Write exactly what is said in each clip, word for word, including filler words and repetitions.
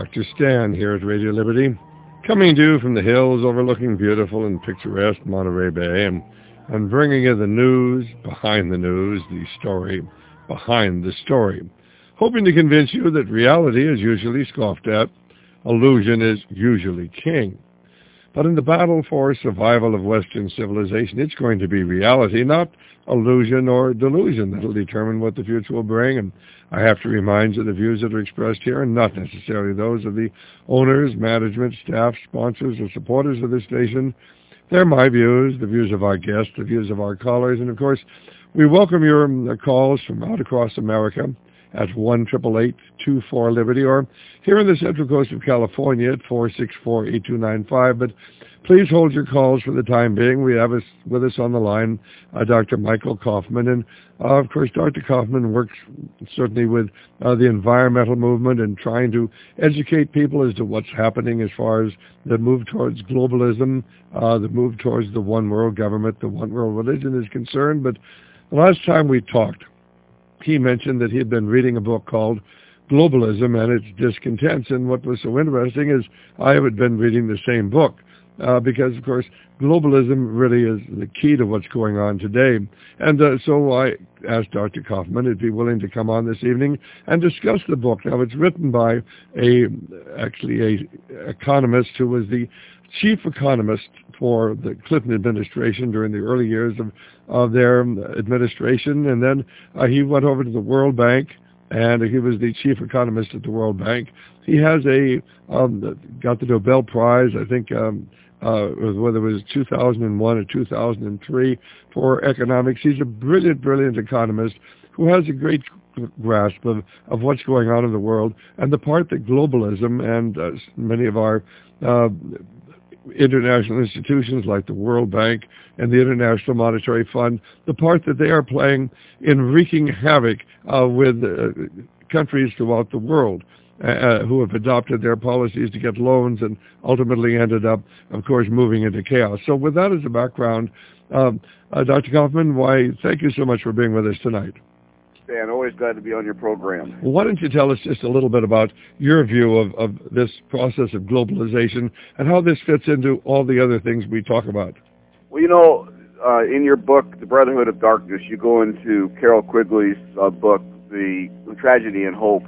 Doctor Stan here at Radio Liberty, coming to you from the hills overlooking beautiful and picturesque Monterey Bay, and, and bringing you the news behind the news, the story behind the story, hoping to convince you that reality is usually scoffed at, illusion is usually king. But in the battle for survival of Western civilization, it's going to be reality, not illusion or delusion, that will determine what the future will bring. And I have to remind you the views that are expressed here are not necessarily those of the owners, management, staff, sponsors, or supporters of this station. They're my views, the views of our guests, the views of our callers. And, of course, we welcome your um, calls from out across America at one eight eight eight, two four, Liberty, or here on the Central Coast of California at four six four, eight two nine five. But please hold your calls for the time being. We have us, with us on the line uh, Doctor Michael Kaufman. And, uh, of course, Doctor Kaufman works certainly with uh, the environmental movement and trying to educate people as to what's happening as far as the move towards globalism, uh, the move towards the one world government, the one world religion is concerned. But the last time we talked, he mentioned that he had been reading a book called Globalism and Its Discontents. And what was so interesting is I had been reading the same book uh, because, of course, globalism really is the key to what's going on today. And uh, so I asked Doctor Kaufman if he'd be willing to come on this evening and discuss the book. Now, it's written by a actually a economist who was the chief economist for the Clinton administration during the early years of, of their administration. And then uh, he went over to the World Bank, and he was the chief economist at the World Bank. He has a, um, got the Nobel Prize, I think, um, uh, whether it was two thousand one or two thousand three for economics. He's a brilliant, brilliant economist who has a great grasp of, of what's going on in the world, and the part that globalism and uh, many of our uh, international institutions like the World Bank and the International Monetary Fund, the part that they are playing in wreaking havoc uh, with uh, countries throughout the world uh, who have adopted their policies to get loans and ultimately ended up, of course, moving into chaos. So with that as a background, um, uh, Doctor Kaufman, why, thank you so much for being with us tonight. Stan, always glad to be on your program. Well, why don't you tell us just a little bit about your view of, of this process of globalization and how this fits into all the other things we talk about? Well, you know, uh, in your book, The Brotherhood of Darkness, you go into Carroll Quigley's uh, book, the, the Tragedy and Hope.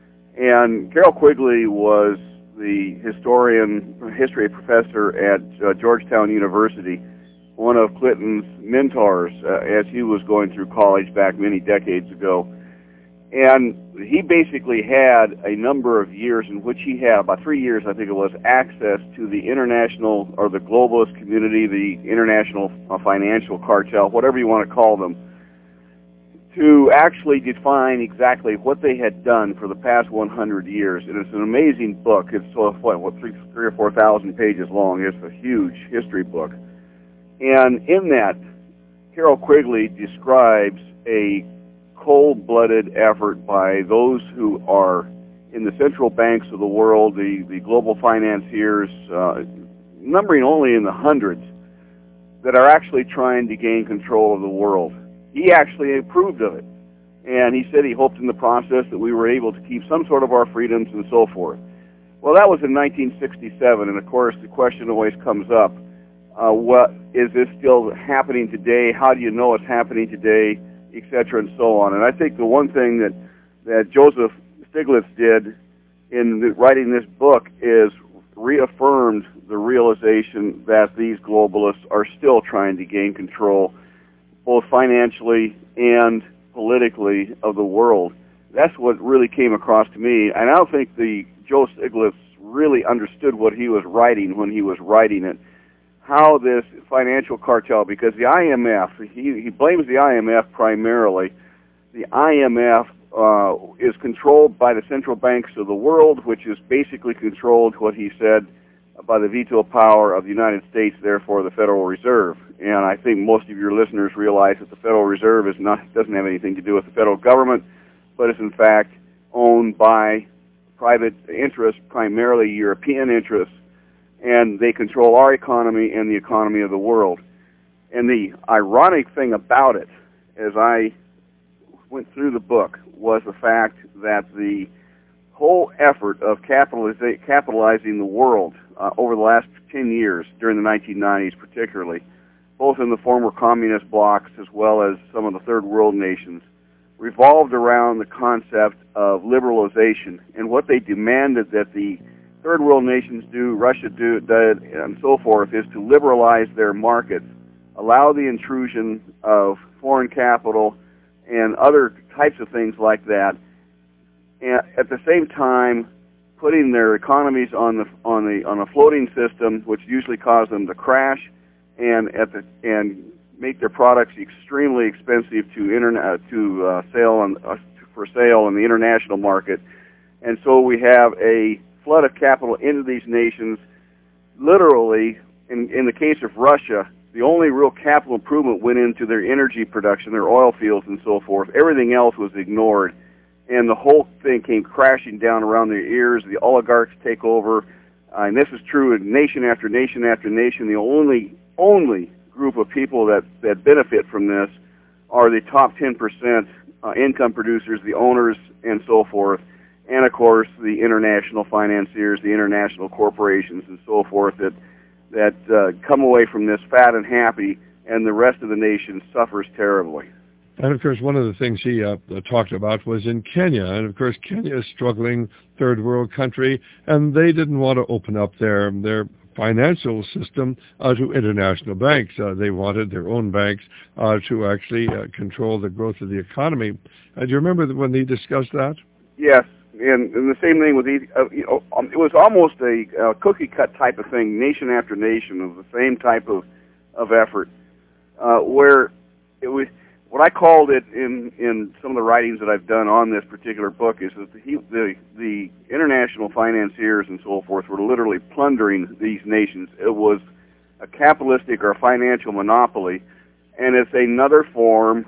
And Carroll Quigley was the historian, history professor at uh, Georgetown University, one of Clinton's mentors uh, as he was going through college back many decades ago. And he basically had a number of years in which he had, about three years I think it was, access to the international or the globalist community, the international uh, financial cartel, whatever you want to call them, to actually define exactly what they had done for the past one hundred years. And it's an amazing book. It's uh, what, what three, three or four thousand pages long. It's a huge history book. And in that, Carroll Quigley describes a cold-blooded effort by those who are in the central banks of the world, the, the global financiers, uh, numbering only in the hundreds, that are actually trying to gain control of the world. He actually approved of it. And he said he hoped in the process that we were able to keep some sort of our freedoms and so forth. Well, that was in nineteen sixty-seven, and of course the question always comes up, Uh, what is this still happening today? How do you know it's happening today, et cetera, and so on? And I think the one thing that, that Joseph Stiglitz did in the, writing this book is reaffirmed the realization that these globalists are still trying to gain control, both financially and politically, of the world. That's what really came across to me. And I don't think the Joe Stiglitz really understood what he was writing when he was writing it. How this financial cartel, because the I M F, he, he blames the I M F primarily. The I M F uh, is controlled by the central banks of the world, which is basically controlled, what he said, by the veto power of the United States, therefore the Federal Reserve. And I think most of your listeners realize that the Federal Reserve is not doesn't have anything to do with the federal government, but is in fact owned by private interests, primarily European interests, and they control our economy and the economy of the world. And the ironic thing about it, as I went through the book, was the fact that the whole effort of capitaliza- capitalizing the world uh, over the last ten years, during the nineteen nineties particularly, both in the former communist blocs as well as some of the third world nations, revolved around the concept of liberalization and what they demanded that the third world nations do, Russia do, did, and so forth, is to liberalize their markets, allow the intrusion of foreign capital and other types of things like that, and at the same time putting their economies on the on the on a floating system, which usually caused them to crash, and at the and make their products extremely expensive to internet uh, to uh, sale on uh, for sale in the international market, and so we have a flood of capital into these nations. Literally, in in the case of Russia, the only real capital improvement went into their energy production, their oil fields, and so forth. Everything else was ignored. And the whole thing came crashing down around their ears. The oligarchs take over, uh, and this is true in nation after nation after nation. The only only group of people that, that benefit from this are the top ten percent uh, income producers, the owners, and so forth, and of course the international financiers, the international corporations, and so forth that that uh, come away from this fat and happy, and the rest of the nation suffers terribly. And, of course, one of the things he uh, talked about was in Kenya. And, of course, Kenya is a struggling third world country, and they didn't want to open up their their financial system uh, to international banks. Uh, they wanted their own banks uh, to actually uh, control the growth of the economy. Uh, do you remember when he discussed that? Yes, and, and the same thing with the, uh, you know, um, it was almost a uh, cookie-cut type of thing, nation after nation, of the same type of, of effort, uh, where it was... What I called it in, in some of the writings that I've done on this particular book is that the, the, the international financiers and so forth were literally plundering these nations. It was a capitalistic or financial monopoly, and it's another form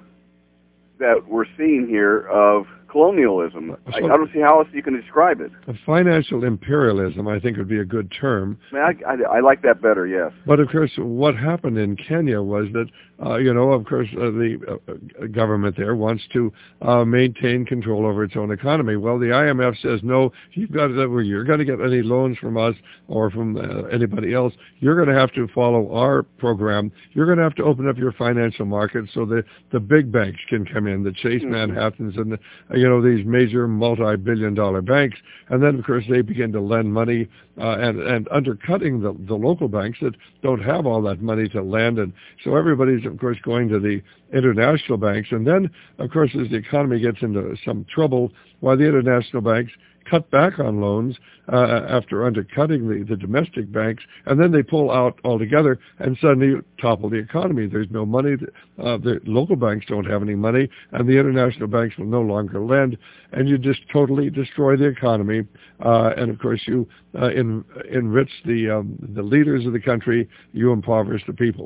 that we're seeing here of colonialism. I, I don't see how else you can describe it. A financial imperialism, I think, would be a good term. I, mean, I, I, I like that better, yes. But, of course, what happened in Kenya was that, uh, you know, of course, uh, the uh, government there wants to uh, maintain control over its own economy. Well, the I M F says, no, you've got to, well, you're going to get any loans from us or from uh, anybody else. You're going to have to follow our program. You're going to have to open up your financial market so that the big banks can come in, the Chase mm-hmm. Manhattans and the, uh, you know, these major multi-billion dollar banks. And then, of course, they begin to lend money uh, and, and undercutting the, the local banks that don't have all that money to lend. And so everybody's, of course, going to the international banks. And then, of course, as the economy gets into some trouble, why the international banks cut back on loans uh, after undercutting the, the domestic banks, and then they pull out altogether and suddenly topple the economy. There's no money. Uh, the local banks don't have any money, and the international banks will no longer lend, and you just totally destroy the economy. Uh, and, of course, you uh, en- enrich the, um, the leaders of the country. You impoverish the people.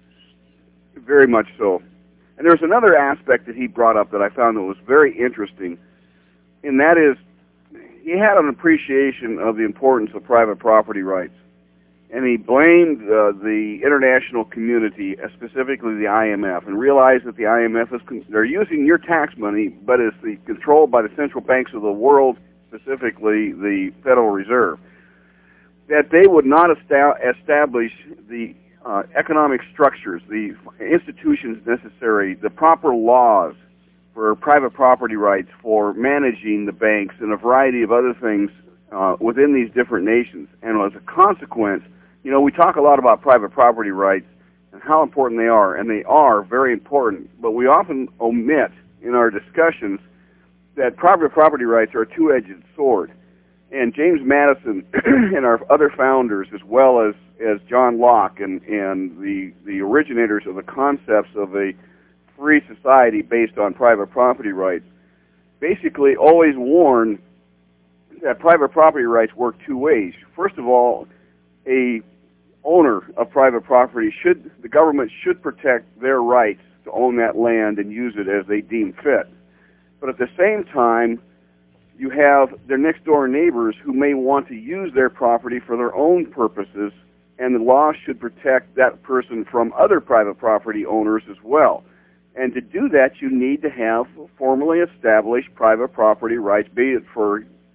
Very much so. And there's another aspect that he brought up that I found that was very interesting, and that is he had an appreciation of the importance of private property rights, and he blamed uh, the international community, uh, specifically the I M F, and realized that the I M F is con- they're using your tax money, but it's the, controlled by the central banks of the world, specifically the Federal Reserve, that they would not esta- establish the uh, economic structures, the institutions necessary, the proper laws for private property rights, for managing the banks, and a variety of other things uh, within these different nations. And as a consequence, you know, we talk a lot about private property rights and how important they are, and they are very important, but we often omit in our discussions that private property rights are a two-edged sword. And James Madison and our other founders, as well as, as John Locke and, and the, the originators of the concepts of a free society based on private property rights, basically always warn that private property rights work two ways. First of all, a owner of private property should, the government should protect their rights to own that land and use it as they deem fit. But at the same time, you have their next door neighbors who may want to use their property for their own purposes, and the law should protect that person from other private property owners as well. And to do that, you need to have formally established private property rights, be it for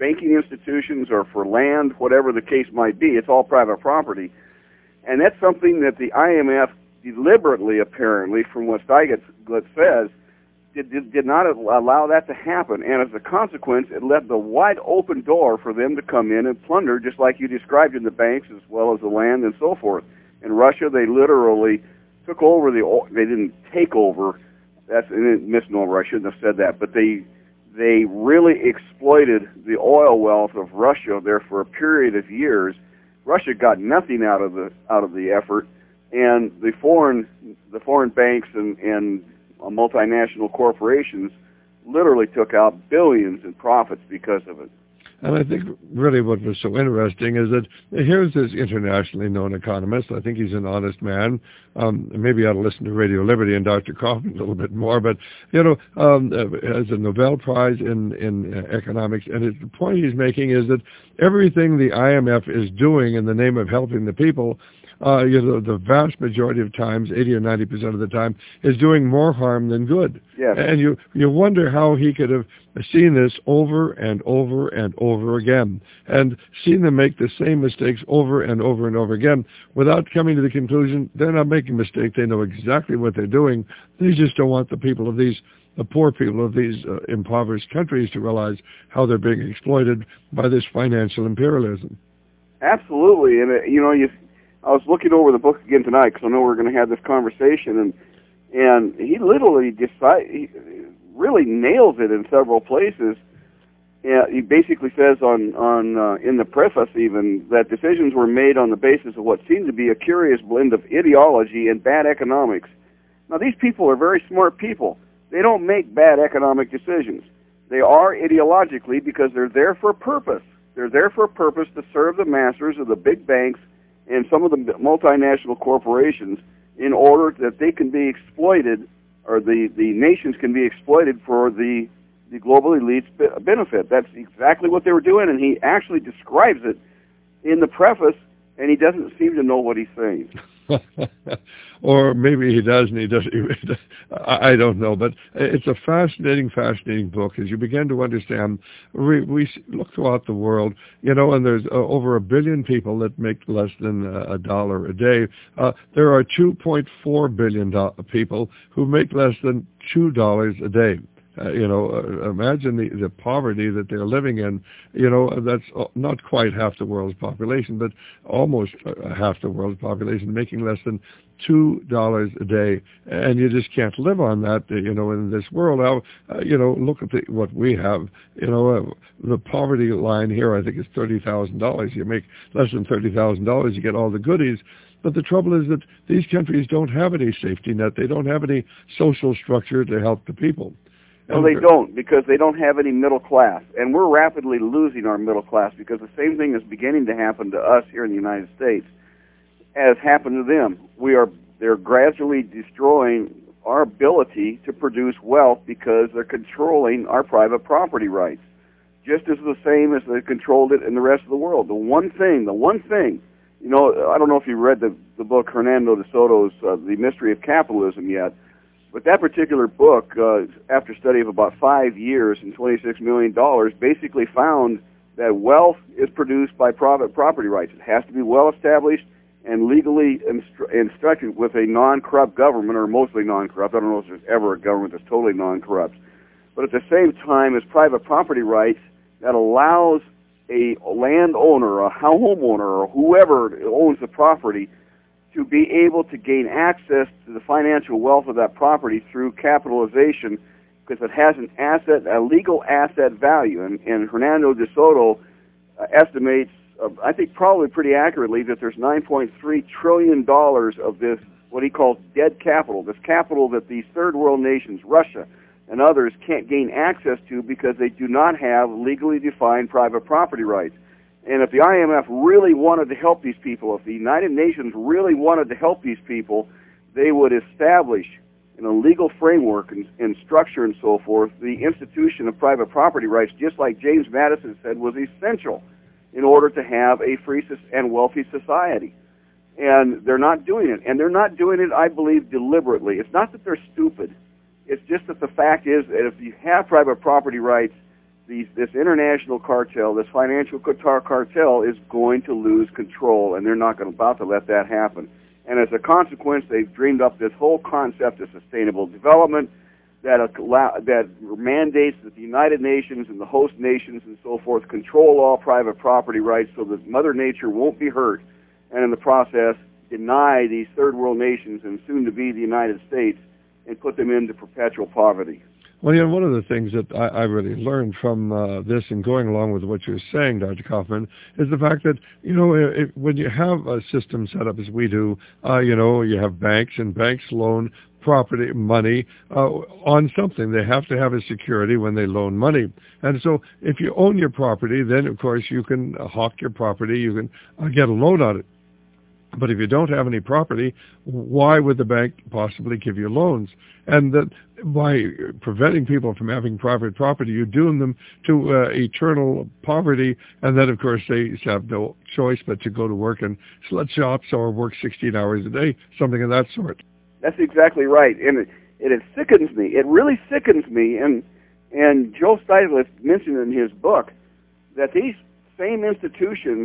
banking institutions or for land, whatever the case might be. It's all private property. And that's something that the I M F deliberately, apparently, from what Stiglitz says, did, did, did not allow that to happen. And as a consequence, it left the wide open door for them to come in and plunder, just like you described in the banks as well as the land and so forth. In Russia, they literally took over the oil. They didn't take over. That's a misnomer. I shouldn't have said that. But they they really exploited the oil wealth of Russia there for a period of years. Russia got nothing out of the out of the effort, and the foreign the foreign banks and, and multinational corporations literally took out billions in profits because of it. And I think really what was so interesting is that here's this internationally known economist. I think he's an honest man. Um, maybe I ought to listen to Radio Liberty and Doctor Kaufman a little bit more. But, you know, um, has a Nobel Prize in, in economics. And it, the point he's making is that everything the I M F is doing in the name of helping the people, uh, you know, the vast majority of times, eighty or ninety percent of the time, is doing more harm than good. Yes. And you, you wonder how he could have seen this over and over and over again, and seen them make the same mistakes over and over and over again without coming to the conclusion they're not making mistakes. They know exactly what they're doing. They just don't want the people of these, the poor people of these uh, impoverished countries to realize how they're being exploited by this financial imperialism. Absolutely. And, uh, you know, you, I was looking over the book again tonight because I know we're going to have this conversation, and and he literally decide, he really nails it in several places. Yeah, he basically says on on uh, in the preface even that decisions were made on the basis of what seemed to be a curious blend of ideology and bad economics. Now, these people are very smart people. They don't make bad economic decisions. They are ideologically because they're there for a purpose. They're there for a purpose to serve the masters of the big banks and some of the multinational corporations in order that they can be exploited, or the, the nations can be exploited for the, the global elite's benefit. That's exactly what they were doing, and he actually describes it in the preface, and he doesn't seem to know what he's saying. Or maybe he does and he doesn't. I don't know, but it's a fascinating, fascinating book as you begin to understand. We, we look throughout the world, you know, and there's uh, over a billion people that make less than a dollar a day. Uh, there are two point four billion do- people who make less than two dollars a day. Uh, you know, uh, imagine the, the poverty that they're living in. You know, that's not quite half the world's population, but almost uh, half the world's population making less than two dollars a day. And you just can't live on that, you know, in this world. Now, uh, you know, look at the, what we have. You know, uh, the poverty line here, I think, is thirty thousand dollars. You make less than thirty thousand dollars, you get all the goodies. But the trouble is that these countries don't have any safety net. They don't have any social structure to help the people. No, they don't, because they don't have any middle class. And we're rapidly losing our middle class because the same thing is beginning to happen to us here in the United States as happened to them. We are they're gradually destroying our ability to produce wealth because they're controlling our private property rights, just as the same as they controlled it in the rest of the world. The one thing, the one thing, you know, I don't know if you read the, the book Hernando de Soto's uh, The Mystery of Capitalism yet, but that particular book, uh, after study of about five years and twenty-six million dollars, basically found that wealth is produced by private property rights. It has to be well established and legally instru- instructed with a non-corrupt government, or mostly non-corrupt. I don't know if there's ever a government that's totally non-corrupt. But at the same time as private property rights, that allows a landowner, a homeowner, or whoever owns the property to be able to gain access to the financial wealth of that property through capitalization, because it has an asset, a legal asset value. And, and Hernando de Soto uh, estimates, uh, I think probably pretty accurately, that there's nine point three trillion dollars of this, what he calls dead capital, this capital that these third world nations, Russia and others, can't gain access to because they do not have legally defined private property rights. And if the I M F really wanted to help these people, if the United Nations really wanted to help these people, they would establish in a legal framework and, and structure and so forth the institution of private property rights, just like James Madison said was essential in order to have a free and wealthy society. And they're not doing it. And they're not doing it, I believe, deliberately. It's not that they're stupid. It's just that the fact is that if you have private property rights, these, this international cartel, this financial Qatar cartel, is going to lose control, and they're not going to, about to let that happen. And as a consequence, they've dreamed up this whole concept of sustainable development that allow, that mandates that the United Nations and the host nations and so forth control all private property rights so that Mother Nature won't be hurt, and in the process deny these third world nations and soon to be the United States and put them into perpetual poverty. Well, you know, one of the things that I, I really learned from uh, this and going along with what you're saying, Doctor Kaufman, is the fact that, you know, it, when you have a system set up as we do, uh, you know, you have banks, and banks loan property, money, uh, on something. They have to have a security when they loan money. And so if you own your property, then, of course, you can hawk your property, you can uh, get a loan on it. But if you don't have any property, why would the bank possibly give you loans? And that by preventing people from having private property, you doom them to uh, eternal poverty, and then, of course, they have no choice but to go to work in sweatshops or work sixteen hours a day, something of that sort. That's exactly right, and it, it, it sickens me. It really sickens me, and and Joe Stiglitz mentioned in his book that these same institutions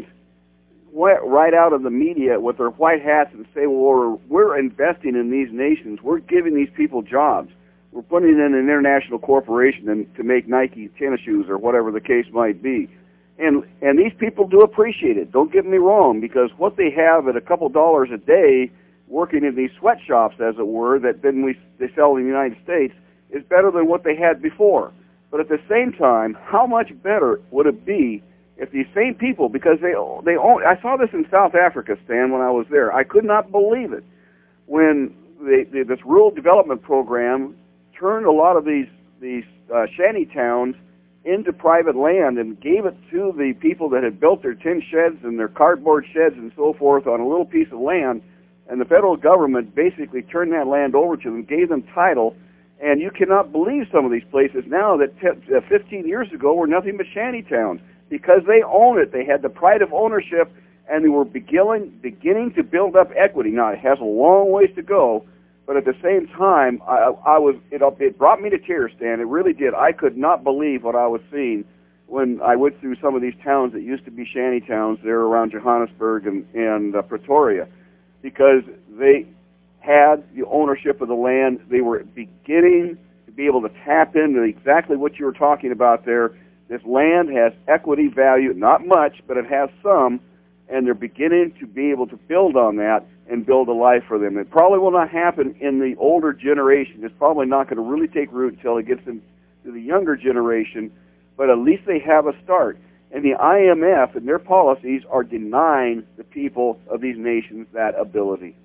right out of the media with their white hats and say, well, we're, we're investing in these nations. We're giving these people jobs. We're putting in an international corporation and, to make Nike tennis shoes or whatever the case might be. And and these people do appreciate it. Don't get me wrong, because what they have at a couple dollars a day working in these sweatshops, as it were, that then we they sell in the United States is better than what they had before. But at the same time, how much better would it be if these same people, because they they own, I saw this in South Africa, Stan, when I was there. I could not believe it. When they, they, this rural development program turned a lot of these, these uh, shanty towns into private land and gave it to the people that had built their tin sheds and their cardboard sheds and so forth on a little piece of land, and the federal government basically turned that land over to them, gave them title, and you cannot believe some of these places now that t- uh, fifteen years ago were nothing but shanty towns. Because they own it, they had the pride of ownership, and they were beginning beginning to build up equity. Now it has a long ways to go, but at the same time, I, I was it, it brought me to tears, Stan. It really did. I could not believe what I was seeing when I went through some of these towns that used to be shanty towns there around Johannesburg and, and uh, Pretoria, because they had the ownership of the land. They were beginning to be able to tap into exactly what you were talking about there. This land has equity value, not much, but it has some, and they're beginning to be able to build on that and build a life for them. It probably will not happen in the older generation. It's probably not going to really take root until it gets into the younger generation, but at least they have a start. And the I M F and their policies are denying the people of these nations that ability.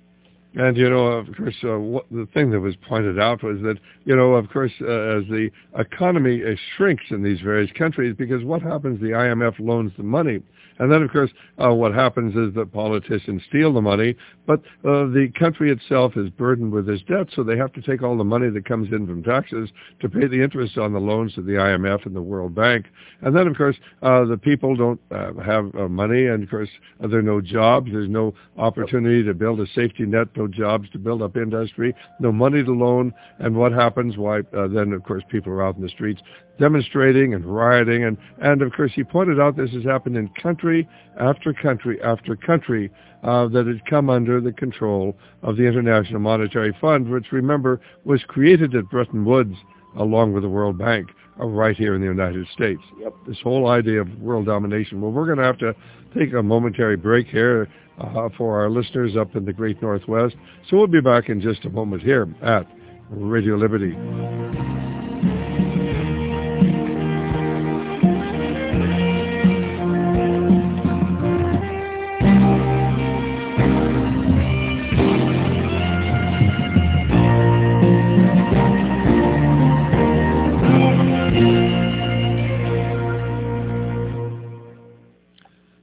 And, you know, of course, uh, what, the thing that was pointed out was that, you know, of course, uh, as the economy uh, shrinks in these various countries, because what happens, the I M F loans the money. And then, of course, uh, what happens is that politicians steal the money, but uh, the country itself is burdened with this debt, so they have to take all the money that comes in from taxes to pay the interest on the loans to the I M F and the World Bank. And then, of course, uh, the people don't uh, have uh, money, and, of course, uh, there are no jobs. There's no opportunity to build a safety net, no jobs to build up industry, no money to loan. And what happens? Why, uh, then, of course, people are out in the streets demonstrating and rioting. And, and of course, he pointed out this has happened in country after country after country uh, that has come under the control of the International Monetary Fund, which, remember, was created at Bretton Woods along with the World Bank uh, right here in the United States. Yep. This whole idea of world domination. Well, we're going to have to take a momentary break here uh, for our listeners up in the Great Northwest. So we'll be back in just a moment here at Radio Liberty.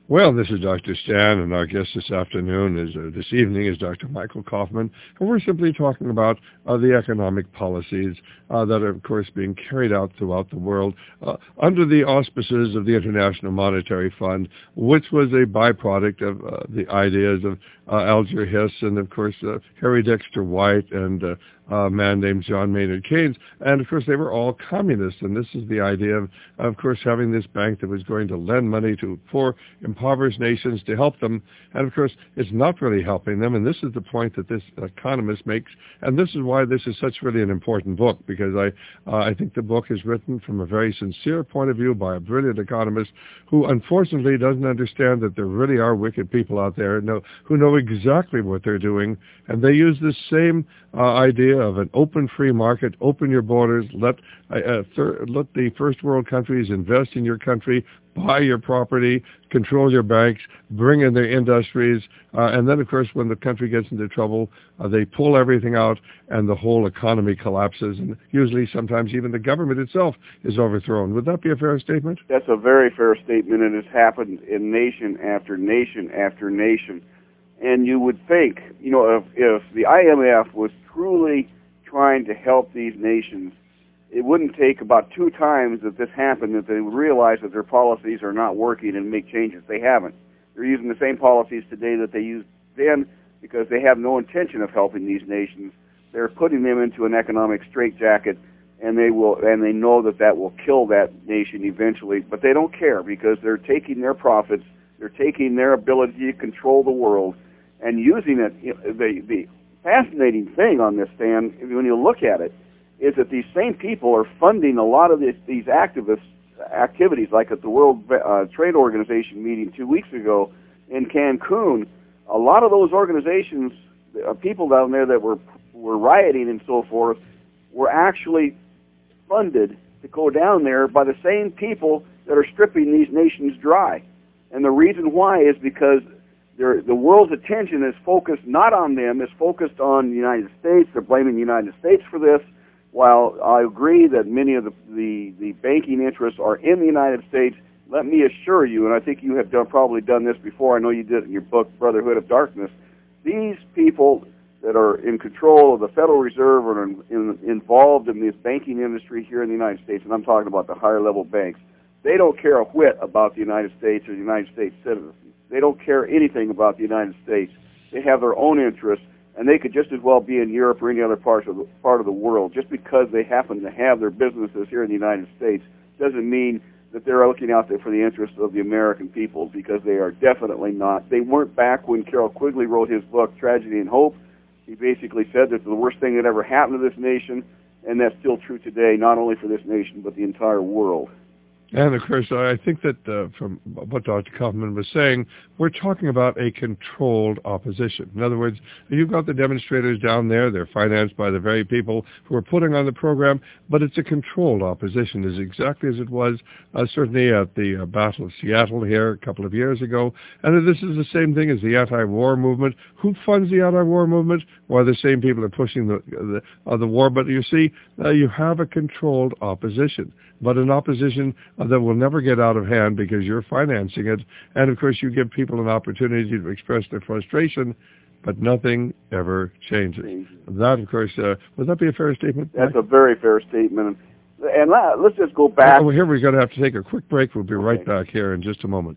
Well, this is Doctor Stan, and our guest this afternoon is, uh, this evening is Doctor Michael Kaufman, and we're simply talking about uh, the economic policies uh, that are, of course, being carried out throughout the world uh, under the auspices of the International Monetary Fund, which was a byproduct of uh, the ideas of uh, Alger Hiss and, of course, uh, Harry Dexter White and uh, a man named John Maynard Keynes. And, of course, they were all communists, and this is the idea of, of course, having this bank that was going to lend money to poor, impoverished nations to help them. And, of course, it's not really helping them, and this is the point that this economist makes, and this is why this is such really an important book, because I, uh, I think the book is written from a very sincere point of view by a brilliant economist who, unfortunately, doesn't understand that there really are wicked people out there know, who know exactly what they're doing, and they use this same uh, idea of an open free market, open your borders, let uh, thir- let the first world countries invest in your country, buy your property, control your banks, bring in their industries, uh, and then, of course, when the country gets into trouble, uh, they pull everything out and the whole economy collapses, and usually sometimes even the government itself is overthrown. Would that be a fair statement? That's a very fair statement, and it's happened in nation after nation after nation. And you would think, you know, if, if the I M F was truly trying to help these nations, it wouldn't take about two times that this happened that they would realize that their policies are not working and make changes. They haven't. They're using the same policies today that they used then because they have no intention of helping these nations. They're putting them into an economic straitjacket, and they will, and they know that that will kill that nation eventually. But they don't care because they're taking their profits, they're taking their ability to control the world, and using it. You know, the the fascinating thing on this, Stan, when you look at it, is that these same people are funding a lot of this, these activist activities, like at the World uh, Trade Organization meeting two weeks ago in Cancun. A lot of those organizations, uh, people down there that were were rioting and so forth, were actually funded to go down there by the same people that are stripping these nations dry. And the reason why is because they're, the world's attention is focused not on them, it's focused on the United States. They're blaming the United States for this. While I agree that many of the, the, the banking interests are in the United States, let me assure you, and I think you have done, probably done this before, I know you did it in your book, Brotherhood of Darkness, these people that are in control of the Federal Reserve or in, in, involved in this banking industry here in the United States, and I'm talking about the higher level banks, they don't care a whit about the United States or the United States citizens. They don't care anything about the United States. They have their own interests, and they could just as well be in Europe or any other part of the, part of the world. Just because they happen to have their businesses here in the United States doesn't mean that they're looking out there for the interests of the American people, because they are definitely not. They weren't back when Carroll Quigley wrote his book, Tragedy and Hope. He basically said that the worst thing that ever happened to this nation, and that's still true today, not only for this nation, but the entire world. And, of course, I think that uh, from what Doctor Kaufman was saying, we're talking about a controlled opposition. In other words, you've got the demonstrators down there. They're financed by the very people who are putting on the program, but it's a controlled opposition, is exactly as it was uh, certainly at the uh, Battle of Seattle here a couple of years ago. And this is the same thing as the anti-war movement. Who funds the anti-war movement? Well, the same people are pushing the, the, uh, the war. But you see, uh, you have a controlled opposition, but an opposition uh, that will never get out of hand because you're financing it. And, of course, you give people an opportunity to express their frustration, but nothing ever changes. changes. That, of course, uh, would that be a fair statement? That's Mike? A very fair statement. And let's just go back. Oh, here we're going to have to take a quick break. We'll be okay. right back here in just a moment.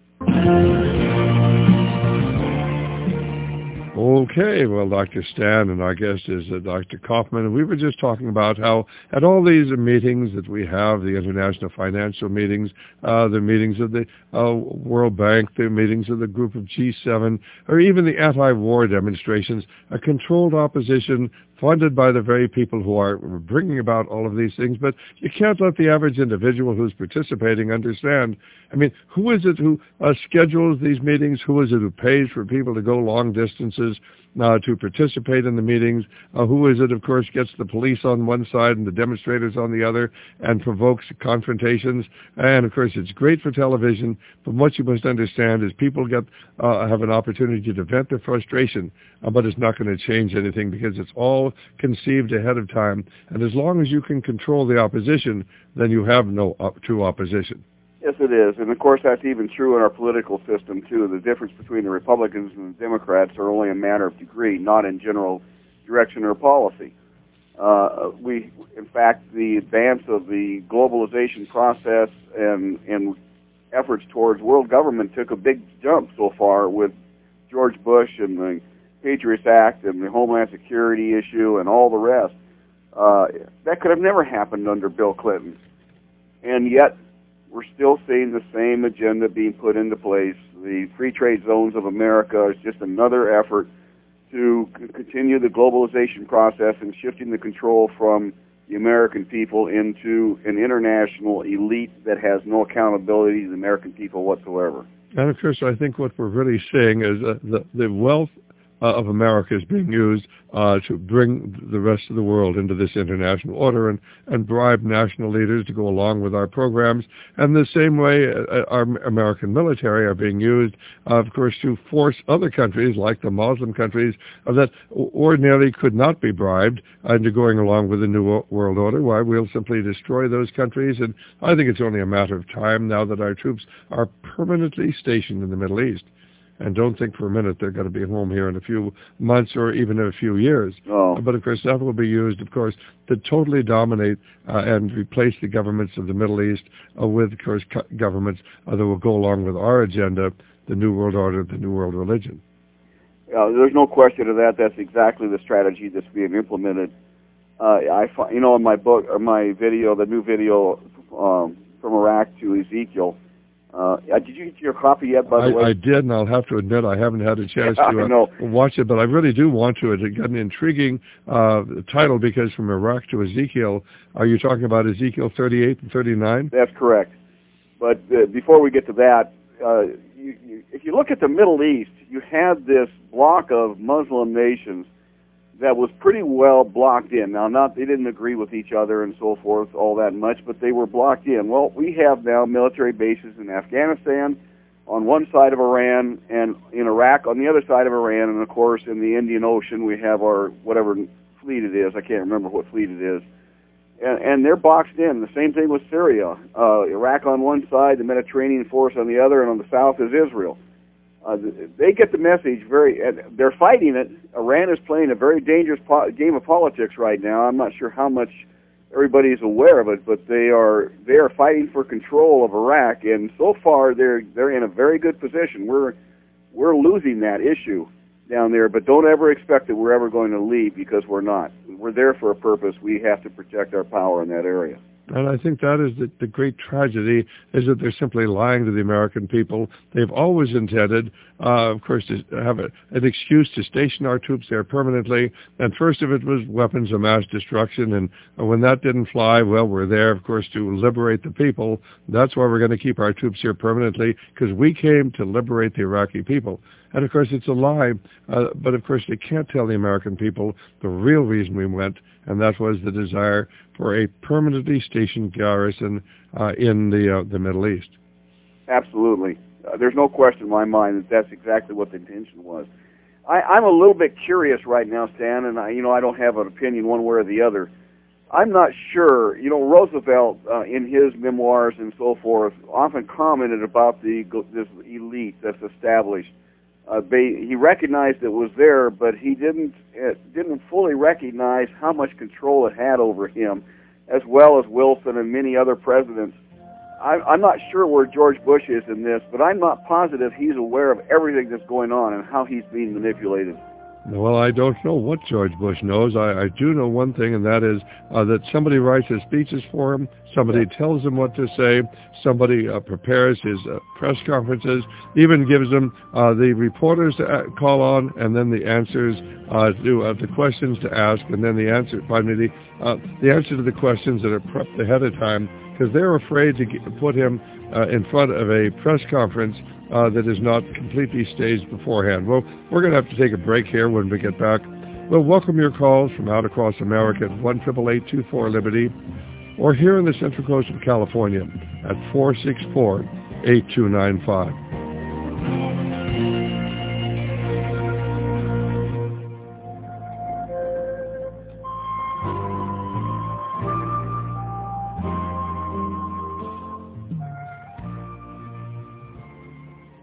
Okay, well, Doctor Stan and our guest is uh, Doctor Kaufman, and we were just talking about how at all these meetings that we have, the international financial meetings, uh, the meetings of the uh, World Bank, the meetings of the group of G seven, or even the anti-war demonstrations, a controlled opposition funded by the very people who are bringing about all of these things. But you can't let the average individual who's participating understand. I mean, who is it who uh, schedules these meetings? Who is it who pays for people to go long distances uh, to participate in the meetings? Uh, who is it, of course, gets the police on one side and the demonstrators on the other and provokes confrontations? And, of course, it's great for television, but what you must understand is people get uh, have an opportunity to vent their frustration, uh, but it's not going to change anything because it's all conceived ahead of time. And as long as you can control the opposition, then you have no op- true opposition. Yes, it is. And, of course, that's even true in our political system, too. The difference between the Republicans and the Democrats are only a matter of degree, not in general direction or policy. Uh, we, in fact, the advance of the globalization process and, and efforts towards world government took a big jump so far with George Bush and the Patriots Act and the Homeland Security issue and all the rest. Uh, that could have never happened under Bill Clinton. And yet, we're still seeing the same agenda being put into place. The free trade zones of America is just another effort to c- continue the globalization process and shifting the control from the American people into an international elite that has no accountability to the American people whatsoever. And of course, I think what we're really seeing is uh, the, the wealth uh, of America is being used uh, to bring the rest of the world into this international order and, and bribe national leaders to go along with our programs. And the same way uh, our American military are being used, uh, of course, to force other countries, like the Muslim countries, uh, that ordinarily could not be bribed into going along with the New World Order. Why, we'll simply destroy those countries. And I think it's only a matter of time now that our troops are permanently stationed in the Middle East. And don't think for a minute they're going to be home here in a few months or even a few years. Oh. But, of course, that will be used, of course, to totally dominate uh, and replace the governments of the Middle East uh, with, of course, co- governments uh, that will go along with our agenda, the New World Order, the New World Religion. Uh, there's no question of that. That's exactly the strategy that's being implemented. Uh, I, you know, in my book, or my video, the new video um, from Iraq to Ezekiel, Uh, did you get your copy yet, by the I, way? I did, and I'll have to admit I haven't had a chance yeah, to uh, watch it, but I really do want to. It's got an intriguing uh, title because from Iraq to Ezekiel, are you talking about Ezekiel thirty-eight and thirty-nine? That's correct. But uh, before we get to that, uh, you, you, if you look at the Middle East, you had this block of Muslim nations that was pretty well blocked in. Now, not they didn't agree with each other and so forth all that much, but they were blocked in. Well, we have now military bases in Afghanistan on one side of Iran and in Iraq on the other side of Iran, and of course in the Indian Ocean we have our whatever fleet it is. I can't remember what fleet it is. And, and they're boxed in. The same thing with Syria. Uh, Iraq on one side, the Mediterranean force on the other, and on the south is Israel. Uh, they get the message very, and they're fighting it. Iran is playing a very dangerous po- game of politics right now. I'm not sure how much everybody is aware of it, but they are they are fighting for control of Iraq, and so far they're they're in a very good position. We're we're losing that issue down there, but don't ever expect that we're ever going to leave, because we're not. We're there for a purpose. We have to protect our power in that area. And I think that is the, the great tragedy, is that they're simply lying to the American people. They've always intended, uh, of course, to have a, an excuse to station our troops there permanently. And first of it was weapons of mass destruction. And when that didn't fly, well, we're there, of course, to liberate the people. That's why we're going to keep our troops here permanently, because we came to liberate the Iraqi people. And, of course, it's a lie. Uh, but, of course, they can't tell the American people the real reason we went, and that was the desire for a permanently stationed garrison uh, in the uh, the Middle East. Absolutely. Uh, there's no question in my mind that that's exactly what the intention was. I, I'm a little bit curious right now, Stan, and I, you know, I don't have an opinion one way or the other. I'm not sure. You know, Roosevelt, uh, in his memoirs and so forth, often commented about the this elite that's established. Uh, they, he recognized it was there, but he didn't uh, didn't fully recognize how much control it had over him, as well as Wilson and many other presidents. I, I'm not sure where George Bush is in this, but I'm not positive he's aware of everything that's going on and how he's being manipulated. Well, I don't know what George Bush knows. I, I do know one thing, and that is uh, that somebody writes his speeches for him, somebody tells him what to say, somebody uh, prepares his uh, press conferences, even gives him uh, the reporters to call on, and then the answers uh, to uh, the questions to ask, and then the answer, pardon me, the, uh, the answer to the questions that are prepped ahead of time, because they're afraid to get, put him uh, in front of a press conference Uh, that is not completely staged beforehand. Well, we're going to have to take a break here when we get back. We'll welcome your calls from out across America at one eight eight eight, two four, Liberty, or here in the Central Coast of California at four six four, eight two nine five.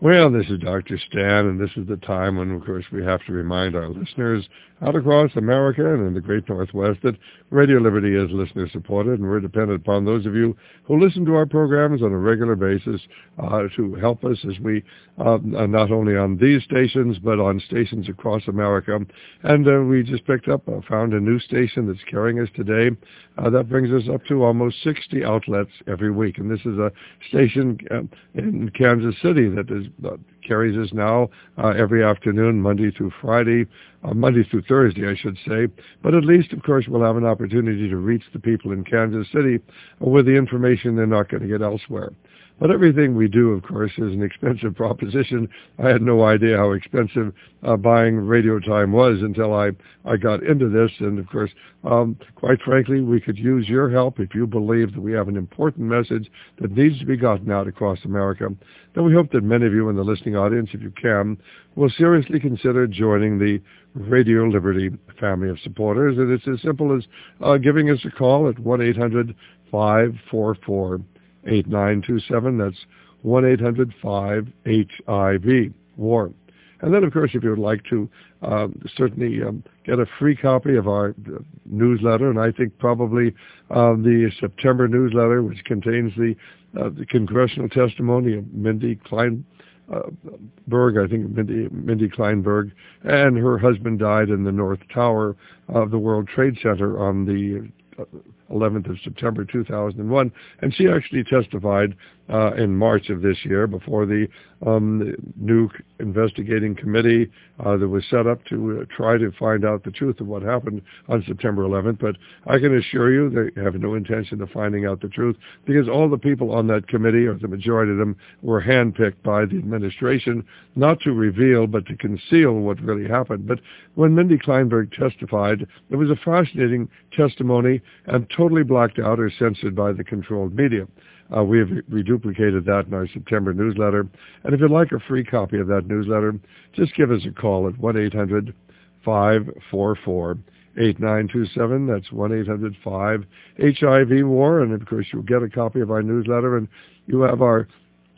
Well, this is Doctor Stan, and this is the time when, of course, we have to remind our listeners out across America and in the great Northwest that Radio Liberty is listener-supported, and we're dependent upon those of you who listen to our programs on a regular basis uh, to help us as we, uh, not only on these stations, but on stations across America. And uh, we just picked up, uh, found a new station that's carrying us today. Uh, that brings us up to almost sixty outlets every week, and this is a station uh, in Kansas City that is uh, carries us now uh, every afternoon, Monday through Friday, uh, Monday through Thursday, I should say. But at least, of course, we'll have an opportunity to reach the people in Kansas City with the information they're not going to get elsewhere. But everything we do, of course, is an expensive proposition. I had no idea how expensive uh, buying radio time was until I, I got into this. And, of course, um, quite frankly, we could use your help if you believe that we have an important message that needs to be gotten out across America. Then we hope that many of you in the listening audience, if you can, will seriously consider joining the Radio Liberty family of supporters. And it's as simple as uh, giving us a call at one eight hundred five four four eight nine two seven. That's one eight hundred five H I V, WAR. And then, of course, if you would like to uh, certainly um, get a free copy of our uh, newsletter, and I think probably uh, the September newsletter, which contains the, uh, the congressional testimony of Mindy Klein, Uh, Berg, I think Mindy, Mindy Kleinberg, and her husband died in the North Tower of the World Trade Center on the uh, eleventh of September two thousand one, and she actually testified uh, in March of this year before the um, new investigating committee uh, that was set up to uh, try to find out the truth of what happened on September eleventh. But I can assure you they have no intention of finding out the truth, because all the people on that committee, or the majority of them, were handpicked by the administration not to reveal but to conceal what really happened. But when Mindy Kleinberg testified, it was a fascinating testimony and totally blacked out or censored by the controlled media. Uh, we have reduplicated that in our September newsletter. And if you'd like a free copy of that newsletter, just give us a call at one eight hundred five four four eight nine two seven. That's one eight hundred five H I V WAR. And, of course, you'll get a copy of our newsletter, and you have our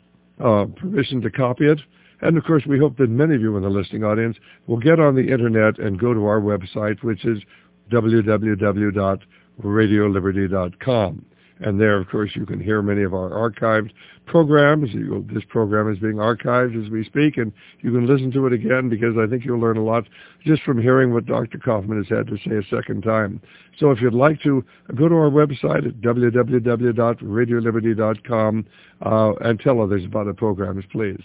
uh, permission to copy it. And, of course, we hope that many of you in the listening audience will get on the Internet and go to our website, which is w w w dot radio liberty dot com. And there, of course, you can hear many of our archived programs. You, this program is being archived as we speak, and you can listen to it again, because I think you'll learn a lot just from hearing what Doctor Kaufman has had to say a second time. So if you'd like to, go to our website at w w w dot radio liberty dot com uh, and tell others about the programs, please.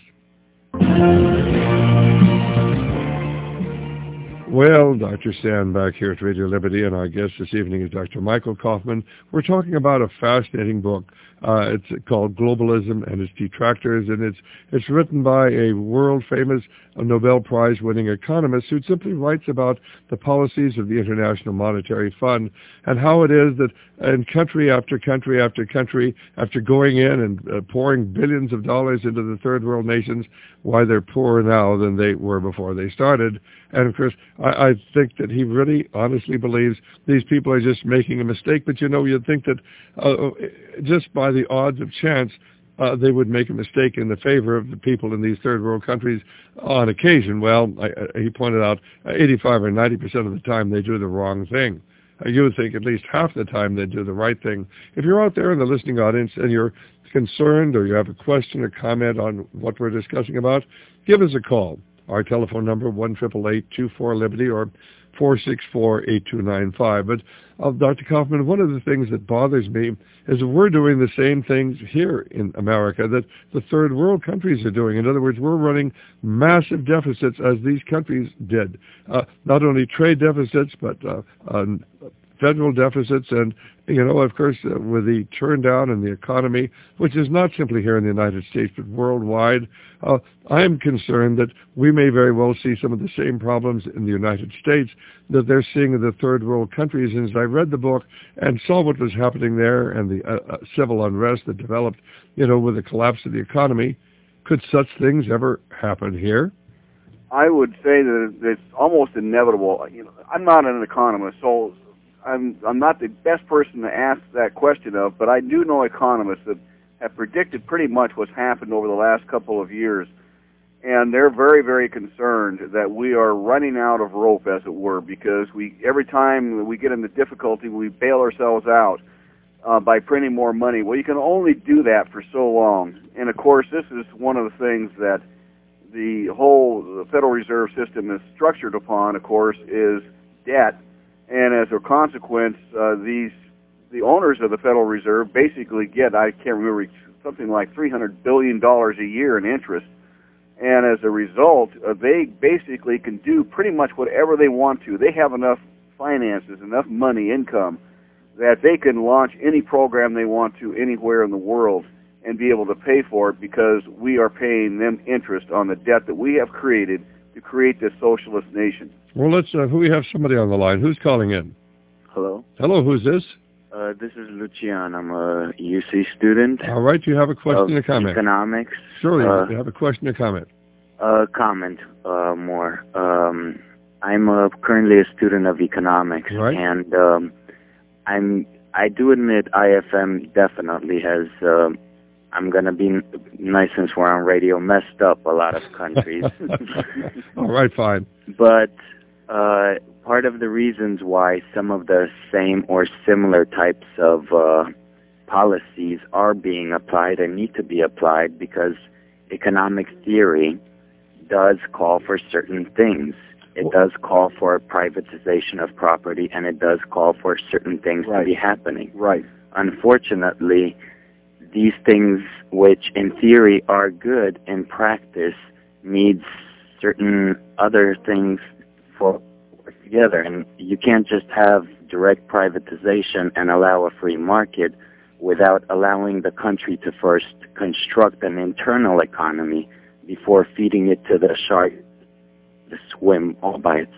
Well, Doctor Stan back here at Radio Liberty, and our guest this evening is Doctor Michael Kaufman. We're talking about a fascinating book. Uh, it's called Globalism and Its Detractors, and it's it's written by a world-famous Nobel Prize-winning economist who simply writes about the policies of the International Monetary Fund and how it is that in country after country after country, after going in and uh, pouring billions of dollars into the third world nations, why they're poorer now than they were before they started. And, of course, I, I think that he really honestly believes these people are just making a mistake. But, you know, you'd think that uh, just by the odds of chance, uh, they would make a mistake in the favor of the people in these third world countries on occasion. Well, I, I, he pointed out eighty-five or ninety percent of the time they do the wrong thing. Uh, you would think at least half the time they do the right thing. If you're out there in the listening audience and you're concerned or you have a question or comment on what we're discussing about, give us a call. Our telephone number, one eight eight eight, two four, Liberty, or four six four, eight two nine five. But, uh, Doctor Kaufman, one of the things that bothers me is that we're doing the same things here in America that the third world countries are doing. In other words, we're running massive deficits as these countries did. Uh, not only trade deficits, but uh, uh, federal deficits, and, you know, of course, uh, with the turn down in the economy, which is not simply here in the United States, but worldwide, uh, I'm concerned that we may very well see some of the same problems in the United States that they're seeing in the third world countries. And as I read the book and saw what was happening there and the uh, uh, civil unrest that developed, you know, with the collapse of the economy, could such things ever happen here? I would say that it's almost inevitable. You know, I'm not an economist, so I'm I'm not the best person to ask that question of, but I do know economists that have predicted pretty much what's happened over the last couple of years. and they're very, very concerned that we are running out of rope, as it were, because we every time we get into difficulty, we bail ourselves out uh, by printing more money. Well, you can only do that for so long, and of course, this is one of the things that the whole the Federal Reserve System is structured upon, of course, is debt, and as a consequence, uh, these the owners of the Federal Reserve basically get, I can't remember, something like three hundred billion dollars a year in interest, and as a result, uh, they basically can do pretty much whatever they want to. They have enough finances, enough money, income, that they can launch any program they want to anywhere in the world and be able to pay for it because we are paying them interest on the debt that we have created to create this socialist nation. Well, let's, uh, we have somebody on the line. Who's calling in? Hello. Hello, who's this? Uh, this is Lucian. I'm a U C student. All right, do you have a question or comment? Economics. Surely, uh, you have a question or comment. Uh, comment, uh, more. Um, I'm uh, currently a student of economics, right. and um, I'm. I do admit I F M definitely has. Uh, I'm gonna be nice since we're on radio. Messed up a lot of countries. All right, fine. But uh, part of the reasons why some of the same or similar types of uh, policies are being applied and need to be applied because economic theory does call for certain things. It does call for privatization of property, and it does call for certain things right. to be happening. Right. Unfortunately, these things, which in theory are good, in practice needs certain other things for work together. And you can't just have direct privatization and allow a free market without allowing the country to first construct an internal economy before feeding it to the shark to swim all by itself.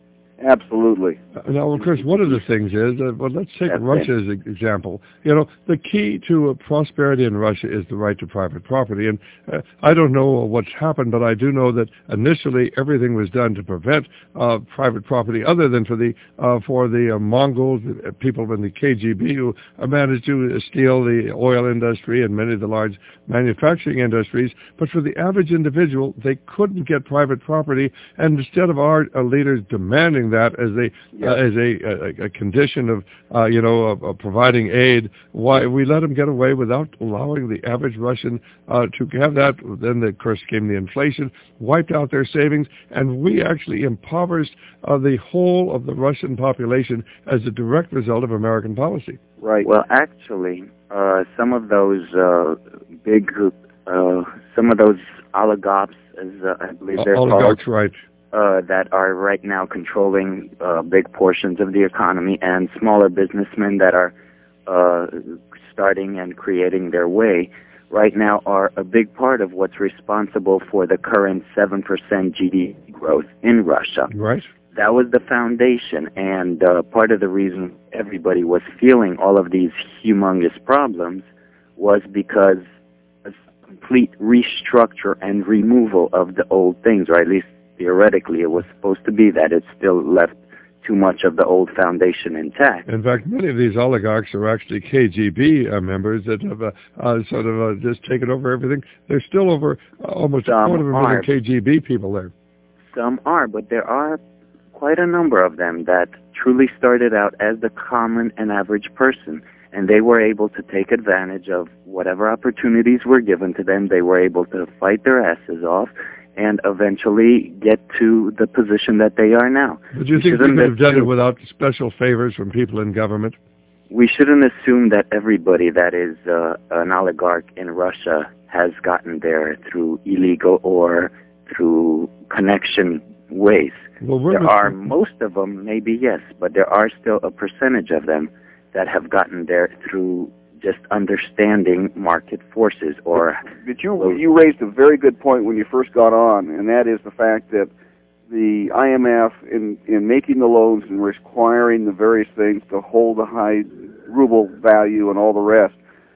Absolutely. Uh, now, of course, one of the things is, uh, well, let's take That's Russia it. as an example. You know, the key to uh, prosperity in Russia is the right to private property. And uh, I don't know what's happened, but I do know that initially everything was done to prevent uh, private property, other than for the uh, for the uh, Mongols, uh, people in the K G B who uh, managed to steal the oil industry and many of the large manufacturing industries. But for the average individual, they couldn't get private property. And instead of our uh, leaders demanding that as a Yes. uh, as a, a, a condition of uh, you know of, of providing aid, why we let them get away without allowing the average Russian uh, to have that. Then of course came the inflation, wiped out their savings, and we actually impoverished uh, the whole of the Russian population as a direct result of American policy. Right. Well, actually, uh, some of those uh, big, uh, some of those oligarchs, as uh, I believe they're Oligarchs, called, right. Uh, that are right now controlling uh, big portions of the economy, and smaller businessmen that are uh, starting and creating their way right now are a big part of what's responsible for the current seven percent G D P growth in Russia. Right. That was the foundation, and uh, part of the reason everybody was feeling all of these humongous problems was because a complete restructure and removal of the old things, or at least theoretically, it was supposed to be that. It still left too much of the old foundation intact. In fact, many of these oligarchs are actually K G B uh, members that have uh, uh, sort of uh, just taken over everything. There's still over uh, almost Some a quarter of a million are. K G B people there. Some are, but there are quite a number of them that truly started out as the common and average person, and they were able to take advantage of whatever opportunities were given to them. They were able to fight their asses off and eventually get to the position that they are now. But do you think they could have done it without special favors from people in government? We shouldn't assume that everybody that is uh, an oligarch in Russia has gotten there through illegal or through connection ways. Well, we're there are, most of them, maybe yes, but there are still a percentage of them that have gotten there through just understanding market forces. Or but you you raised a very good point when you first got on, and that is the fact that the I M F, in in making the loans and requiring the various things to hold the high ruble value and all the rest,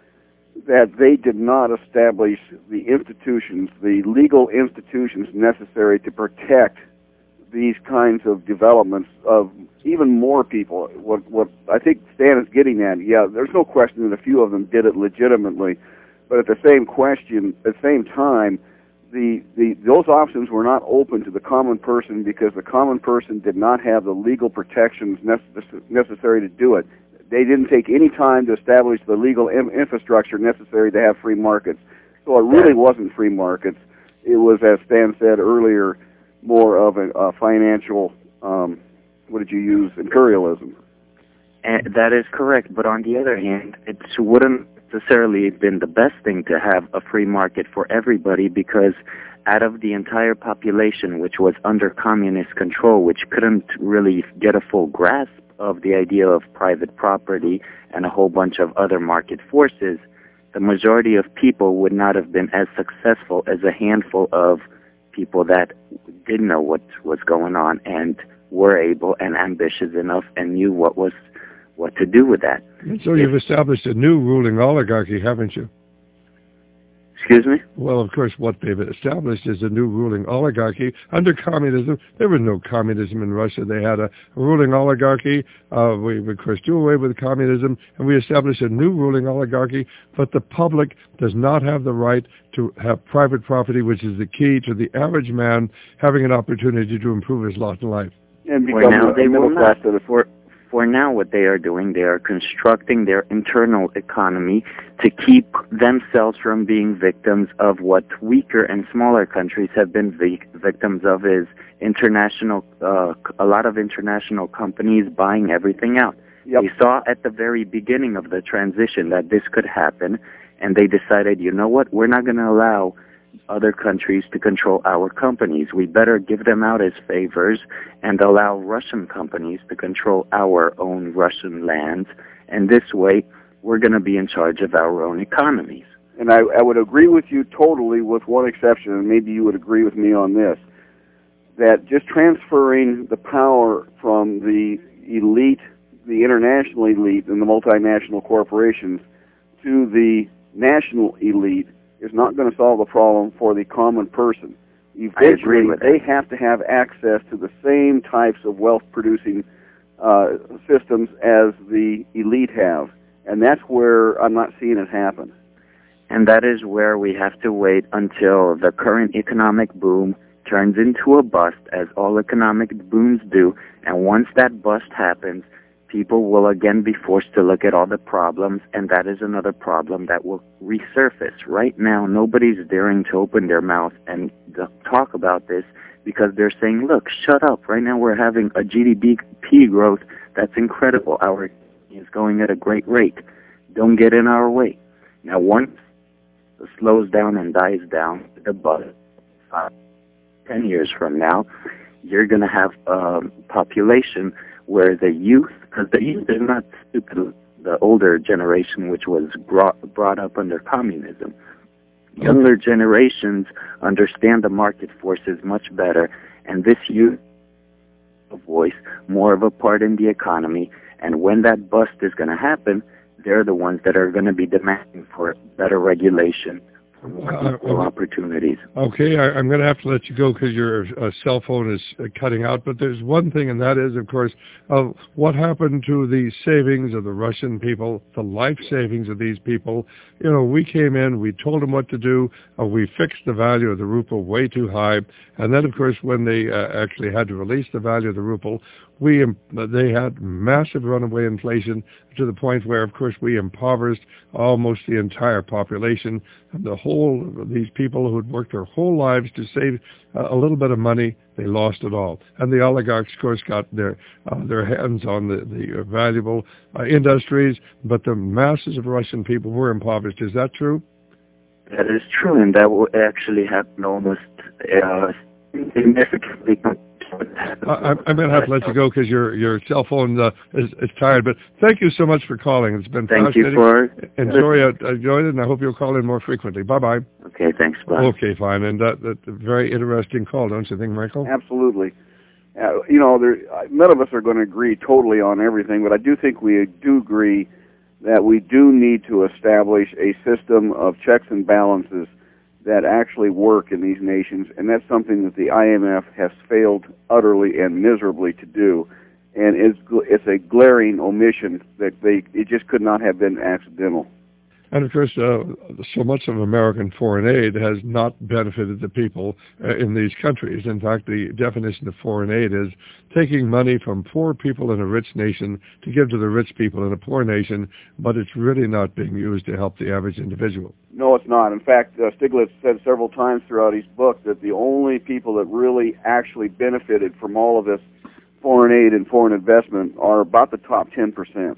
that they did not establish the institutions, the legal institutions necessary to protect these kinds of developments of even more people. What what I think Stan is getting at, yeah, there's no question that a few of them did it legitimately, but at the same question, at the same time, the, the those options were not open to the common person because the common person did not have the legal protections necess- necessary to do it. They didn't take any time to establish the legal im- infrastructure necessary to have free markets. So it really wasn't free markets. It was, as Stan said earlier, more of a, a financial, um, what did you use, imperialism. And that is correct. But on the other hand, it wouldn't necessarily have been the best thing to have a free market for everybody, because out of the entire population, which was under communist control, which couldn't really get a full grasp of the idea of private property and a whole bunch of other market forces, the majority of people would not have been as successful as a handful of people that did know what was going on and were able and ambitious enough and knew what was what to do with that. And so you've established a new ruling oligarchy, haven't you? Excuse me? Well, of course, what they've established is a new ruling oligarchy. Under communism, there was no communism in Russia. They had a ruling oligarchy. Uh, we, of course, do away with communism, and we established a new ruling oligarchy, but the public does not have the right to have private property, which is the key to the average man having an opportunity to improve his lot in life. And For now, they will not. For, for now, what they are doing, they are constructing their internal economy to keep themselves from being victims of what weaker and smaller countries have been vic- victims of, is international, uh, a lot of international companies buying everything out. Yep. They saw at the very beginning of the transition that this could happen, and they decided, you know what, we're not going to allow other countries to control our companies. We better give them out as favors and allow Russian companies to control our own Russian lands, and this way we're going to be in charge of our own economies. And I, I would agree with you totally, with one exception, and maybe you would agree with me on this, that just transferring the power from the elite, the international elite and the multinational corporations to the national elite is not going to solve the problem for the common person. Eventually, they that. have to have access to the same types of wealth-producing uh, systems as the elite have, and that's where I'm not seeing it happen. And that is where we have to wait until the current economic boom turns into a bust, as all economic booms do, and once that bust happens, people will again be forced to look at all the problems, and that is another problem that will resurface. Right now, nobody's daring to open their mouth and talk about this because they're saying, look, shut up. Right now we're having a G D P growth that's incredible. Our economy is going at a great rate. Don't get in our way. Now, once it slows down and dies down, the buzz, uh, ten years from now, you're going to have a population where the youth, because the youth is not stupid, the older generation, which was brought, brought up under communism. Younger generations understand the market forces much better, and this youth a voice, more of a part in the economy, and when that bust is going to happen, they're the ones that are going to be demanding for better regulation, for more equal uh, opportunities. Okay, I, I'm going to have to let you go because your uh, cell phone is uh, cutting out, but there's one thing, and that is, of course, uh, what happened to the savings of the Russian people, the life savings of these people. You know, we came in, we told them what to do, uh, we fixed the value of the ruble way too high, and then, of course, when they uh, actually had to release the value of the ruble, we um, they had massive runaway inflation to the point where, of course, we impoverished almost the entire population. And the whole, these people who had worked their whole lives to save uh, a little bit of money, they lost it all. And the oligarchs, of course, got their uh, their hands on the, the valuable uh, industries, but the masses of Russian people were impoverished. Is that true? That is true, and that will actually happen almost uh, significantly. I, I'm going to have to let you go because your your cell phone uh, is, is tired. But thank you so much for calling. It's been thank fascinating. You for Enjoy it. Enjoyed it, and I hope you'll call in more frequently. Bye bye. Okay, thanks. Bye. Okay, fine. And that that's a very interesting call, don't you think, Michael? Absolutely. Uh, you know, there, none of us are going to agree totally on everything, but I do think we do agree that we do need to establish a system of checks and balances that actually work in these nations, and that's something that the I M F has failed utterly and miserably to do, and it's, it's a glaring omission that they it just could not have been accidental. And of course, uh, so much of American foreign aid has not benefited the people uh, in these countries. In fact, the definition of foreign aid is taking money from poor people in a rich nation to give to the rich people in a poor nation, but it's really not being used to help the average individual. No, it's not. In fact, uh, Stiglitz said several times throughout his book that the only people that really actually benefited from all of this foreign aid and foreign investment are about the top ten percent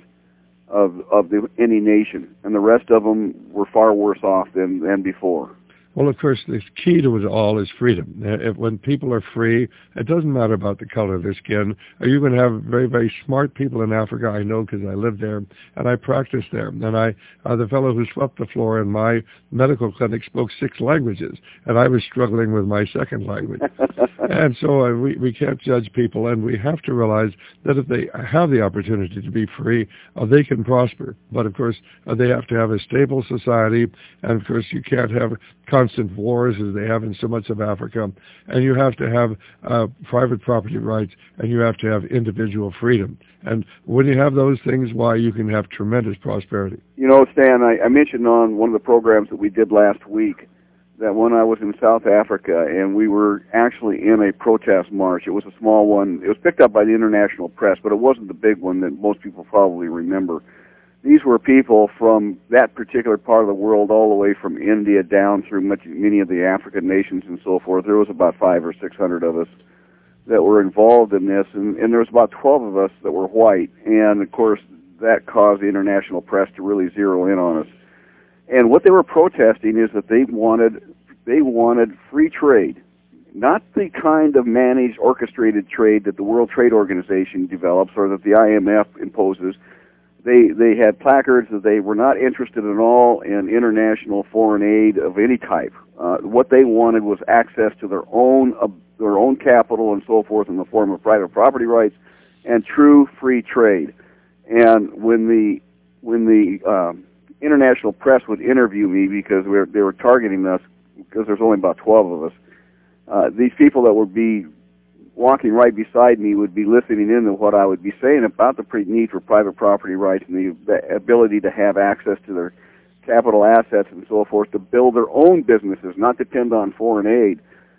of of the, any nation, and the rest of them were far worse off than, than before. Well, of course, the key to it all is freedom. If, when people are free, it doesn't matter about the color of their skin. You can have very, very smart people in Africa. I know because I live there, and I practice there. And I, uh, the fellow who swept the floor in my medical clinic spoke six languages, and I was struggling with my second language. And so uh, we, we can't judge people, and we have to realize that if they have the opportunity to be free, uh, they can prosper. But, of course, uh, they have to have a stable society, and, of course, you can't have constant wars as they have in so much of Africa, and you have to have uh, private property rights, and you have to have individual freedom. And when you have those things, why, you can have tremendous prosperity. You know, Stan, I, I mentioned on one of the programs that we did last week that when I was in South Africa and we were actually in a protest march, it was a small one. It was picked up by the international press, but it wasn't the big one that most people probably remember. These were people from that particular part of the world, all the way from India down through much, many of the African nations and so forth. There was about five or six hundred of us that were involved in this, and, and there was about twelve of us that were white. And, of course, that caused the international press to really zero in on us. And what they were protesting is that they wanted they wanted free trade, not the kind of managed, orchestrated trade that the World Trade Organization develops or that the I M F imposes. They they had placards that they were not interested at all in international foreign aid of any type. Uh, what they wanted was access to their own uh, their own capital and so forth in the form of private property rights and true free trade. And when the when the um, international press would interview me because we were, they were targeting us because there's only about twelve of us, uh, these people that would be walking right beside me would be listening in to what I would be saying about the need for private property rights and the, the ability to have access to their capital assets and so forth to build their own businesses, not depend on foreign aid.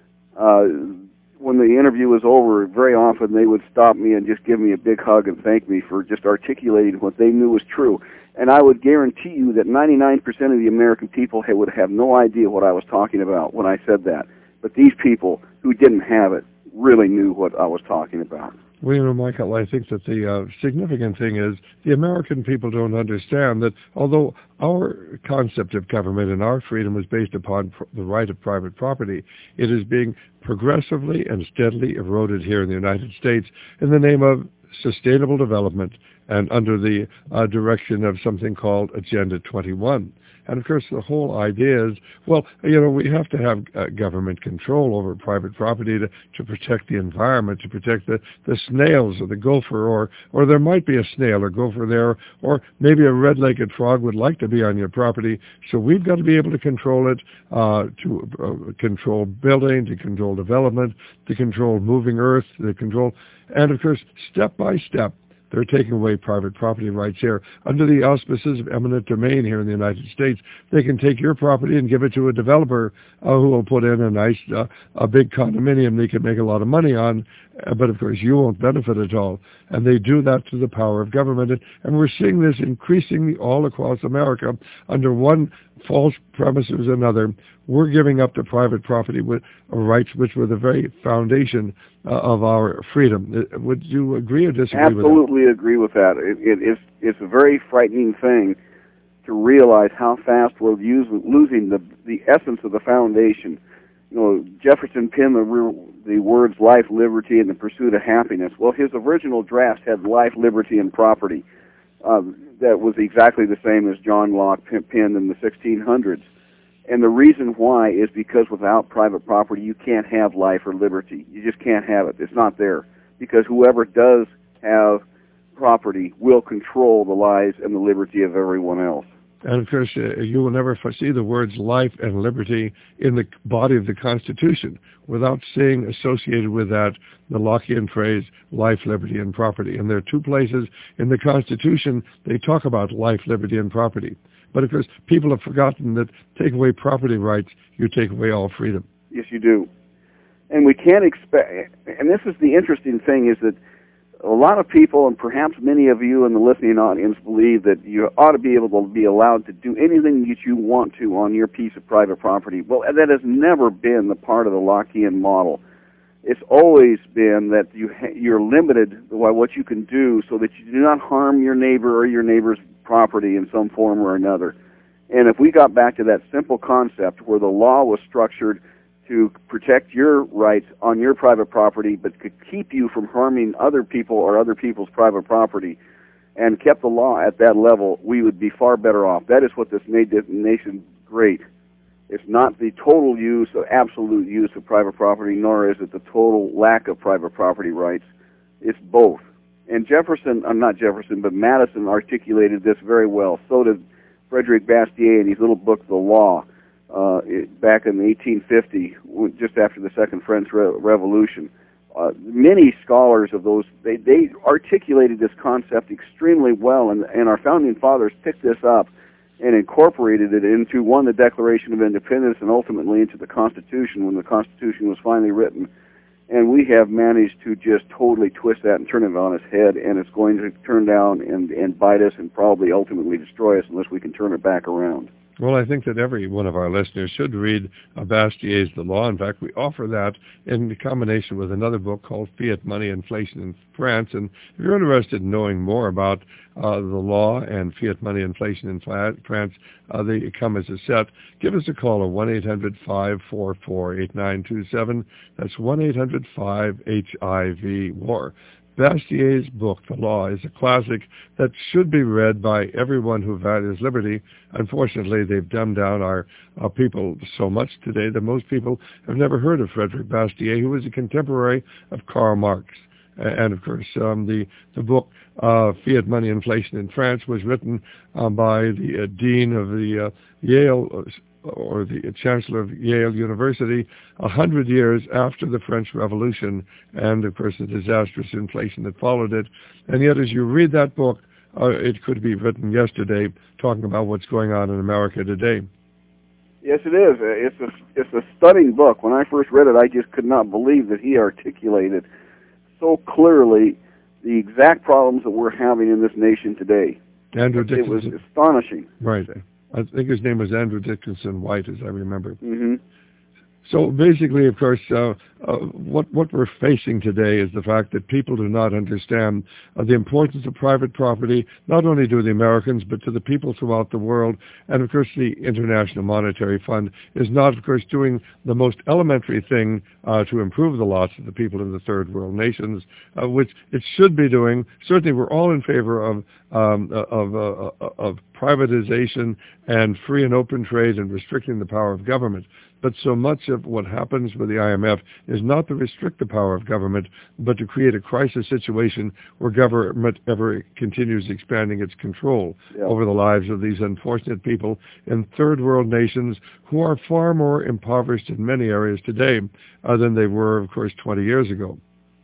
Uh, when the interview was over, very often they would stop me and just give me a big hug and thank me for just articulating what they knew was true. And I would guarantee you that ninety-nine percent of the American people would have no idea what I was talking about when I said that. But these people who didn't have it really knew what I was talking about. Well, you know, Michael, I think that the uh, significant thing is the American people don't understand that although our concept of government and our freedom is based upon pr- the right of private property, it is being progressively and steadily eroded here in the United States in the name of sustainable development and under the uh, direction of something called Agenda twenty-one. And, of course, the whole idea is, well, you know, we have to have uh, government control over private property to, to protect the environment, to protect the, the snails or the gopher, or, or there might be a snail or gopher there, or maybe a red-legged frog would like to be on your property. So we've got to be able to control it, uh, to uh, control building, to control development, to control moving earth, to control, and, of course, step by step, they're taking away private property rights here. Under the auspices of eminent domain here in the United States, they can take your property and give it to a developer uh, who will put in a nice, uh, a big condominium they can make a lot of money on, uh, but of course you won't benefit at all. And they do that through the power of government. And, and we're seeing this increasingly all across America under one false premise or another. We're giving up to private property with, uh, rights which were the very foundation uh, of our freedom. Uh, would you agree or disagree Absolutely with that? Absolutely agree with that. It, it, it's, it's a very frightening thing to realize how fast we're use, losing the, the essence of the foundation. You know, Jefferson penned the, the words life, liberty, and the pursuit of happiness. Well, his original draft had life, liberty, and property. Uh, that was exactly the same as John Locke penned in the sixteen hundreds. And the reason why is because without private property, you can't have life or liberty. You just can't have it. It's not there. Because whoever does have property will control the lives and the liberty of everyone else. And of course, uh, you will never f- see the words life and liberty in the body of the Constitution without seeing associated with that the Lockean phrase life, liberty, and property. And there are two places in the Constitution they talk about life, liberty, and property. But of course, people have forgotten that take away property rights, you take away all freedom. Yes, you do. And we can't expect, and this is the interesting thing, is that a lot of people, and perhaps many of you in the listening audience, believe that you ought to be able to be allowed to do anything that you want to on your piece of private property. Well, that has never been the part of the Lockean model. It's always been that you ha- you're limited by what you can do so that you do not harm your neighbor or your neighbor's property in some form or another. And if we got back to that simple concept where the law was structured to protect your rights on your private property, but could keep you from harming other people or other people's private property, and kept the law at that level, we would be far better off. That is what this made this nation great. It's not the total use or absolute use of private property, nor is it the total lack of private property rights. It's both. And Jefferson, uh, not Jefferson, but Madison articulated this very well. So did Frederick Bastiat in his little book, The Law, uh, it, back in eighteen fifty, just after the Second French Re- Revolution. Uh, many scholars of those, they, they articulated this concept extremely well, and, and our founding fathers picked this up and incorporated it into, one, the Declaration of Independence, and ultimately into the Constitution when the Constitution was finally written. And we have managed to just totally twist that and turn it on its head, and it's going to turn down and, and bite us and probably ultimately destroy us unless we can turn it back around. Well, I think that every one of our listeners should read uh, Bastiat's The Law. In fact, we offer that in combination with another book called Fiat Money, Inflation in France. And if you're interested in knowing more about uh, the law and fiat money, inflation in France, uh, they come as a set. Give us a call at one eight hundred, five four four, eight nine two seven. That's one eight hundred, five H I V, WAR. Bastiat's book, The Law, is a classic that should be read by everyone who values liberty. Unfortunately, they've dumbed down our, our people so much today that most people have never heard of Frederick Bastiat, who was a contemporary of Karl Marx. And, of course, um, the, the book, uh, Fiat Money, Inflation in France, was written um, by the uh, dean of the uh, Yale uh, or the Chancellor of Yale University, a hundred years after the French Revolution and, of course, the disastrous inflation that followed it. And yet, as you read that book, uh, it could be written yesterday, talking about what's going on in America today. Yes, it is. It's a, it's a stunning book. When I first read it, I just could not believe that he articulated so clearly the exact problems that we're having in this nation today. Andrew It Dickinson. was astonishing. Right. I think his name was Andrew Dickinson White, as I remember. Mm-hmm. So basically, of course, uh, uh, what what we're facing today is the fact that people do not understand uh, the importance of private property. Not only to the Americans, but to the people throughout the world. And of course, the International Monetary Fund is not, of course, doing the most elementary thing uh, to improve the lots of the people in the third world nations, uh, which it should be doing. Certainly, we're all in favor of um, of uh, of privatization and free and open trade and restricting the power of government. But so much of what happens with the I M F is not to restrict the power of government, but to create a crisis situation where government ever continues expanding its control yeah. over the lives of these unfortunate people in third world nations who are far more impoverished in many areas today uh, than they were, of course, twenty years ago.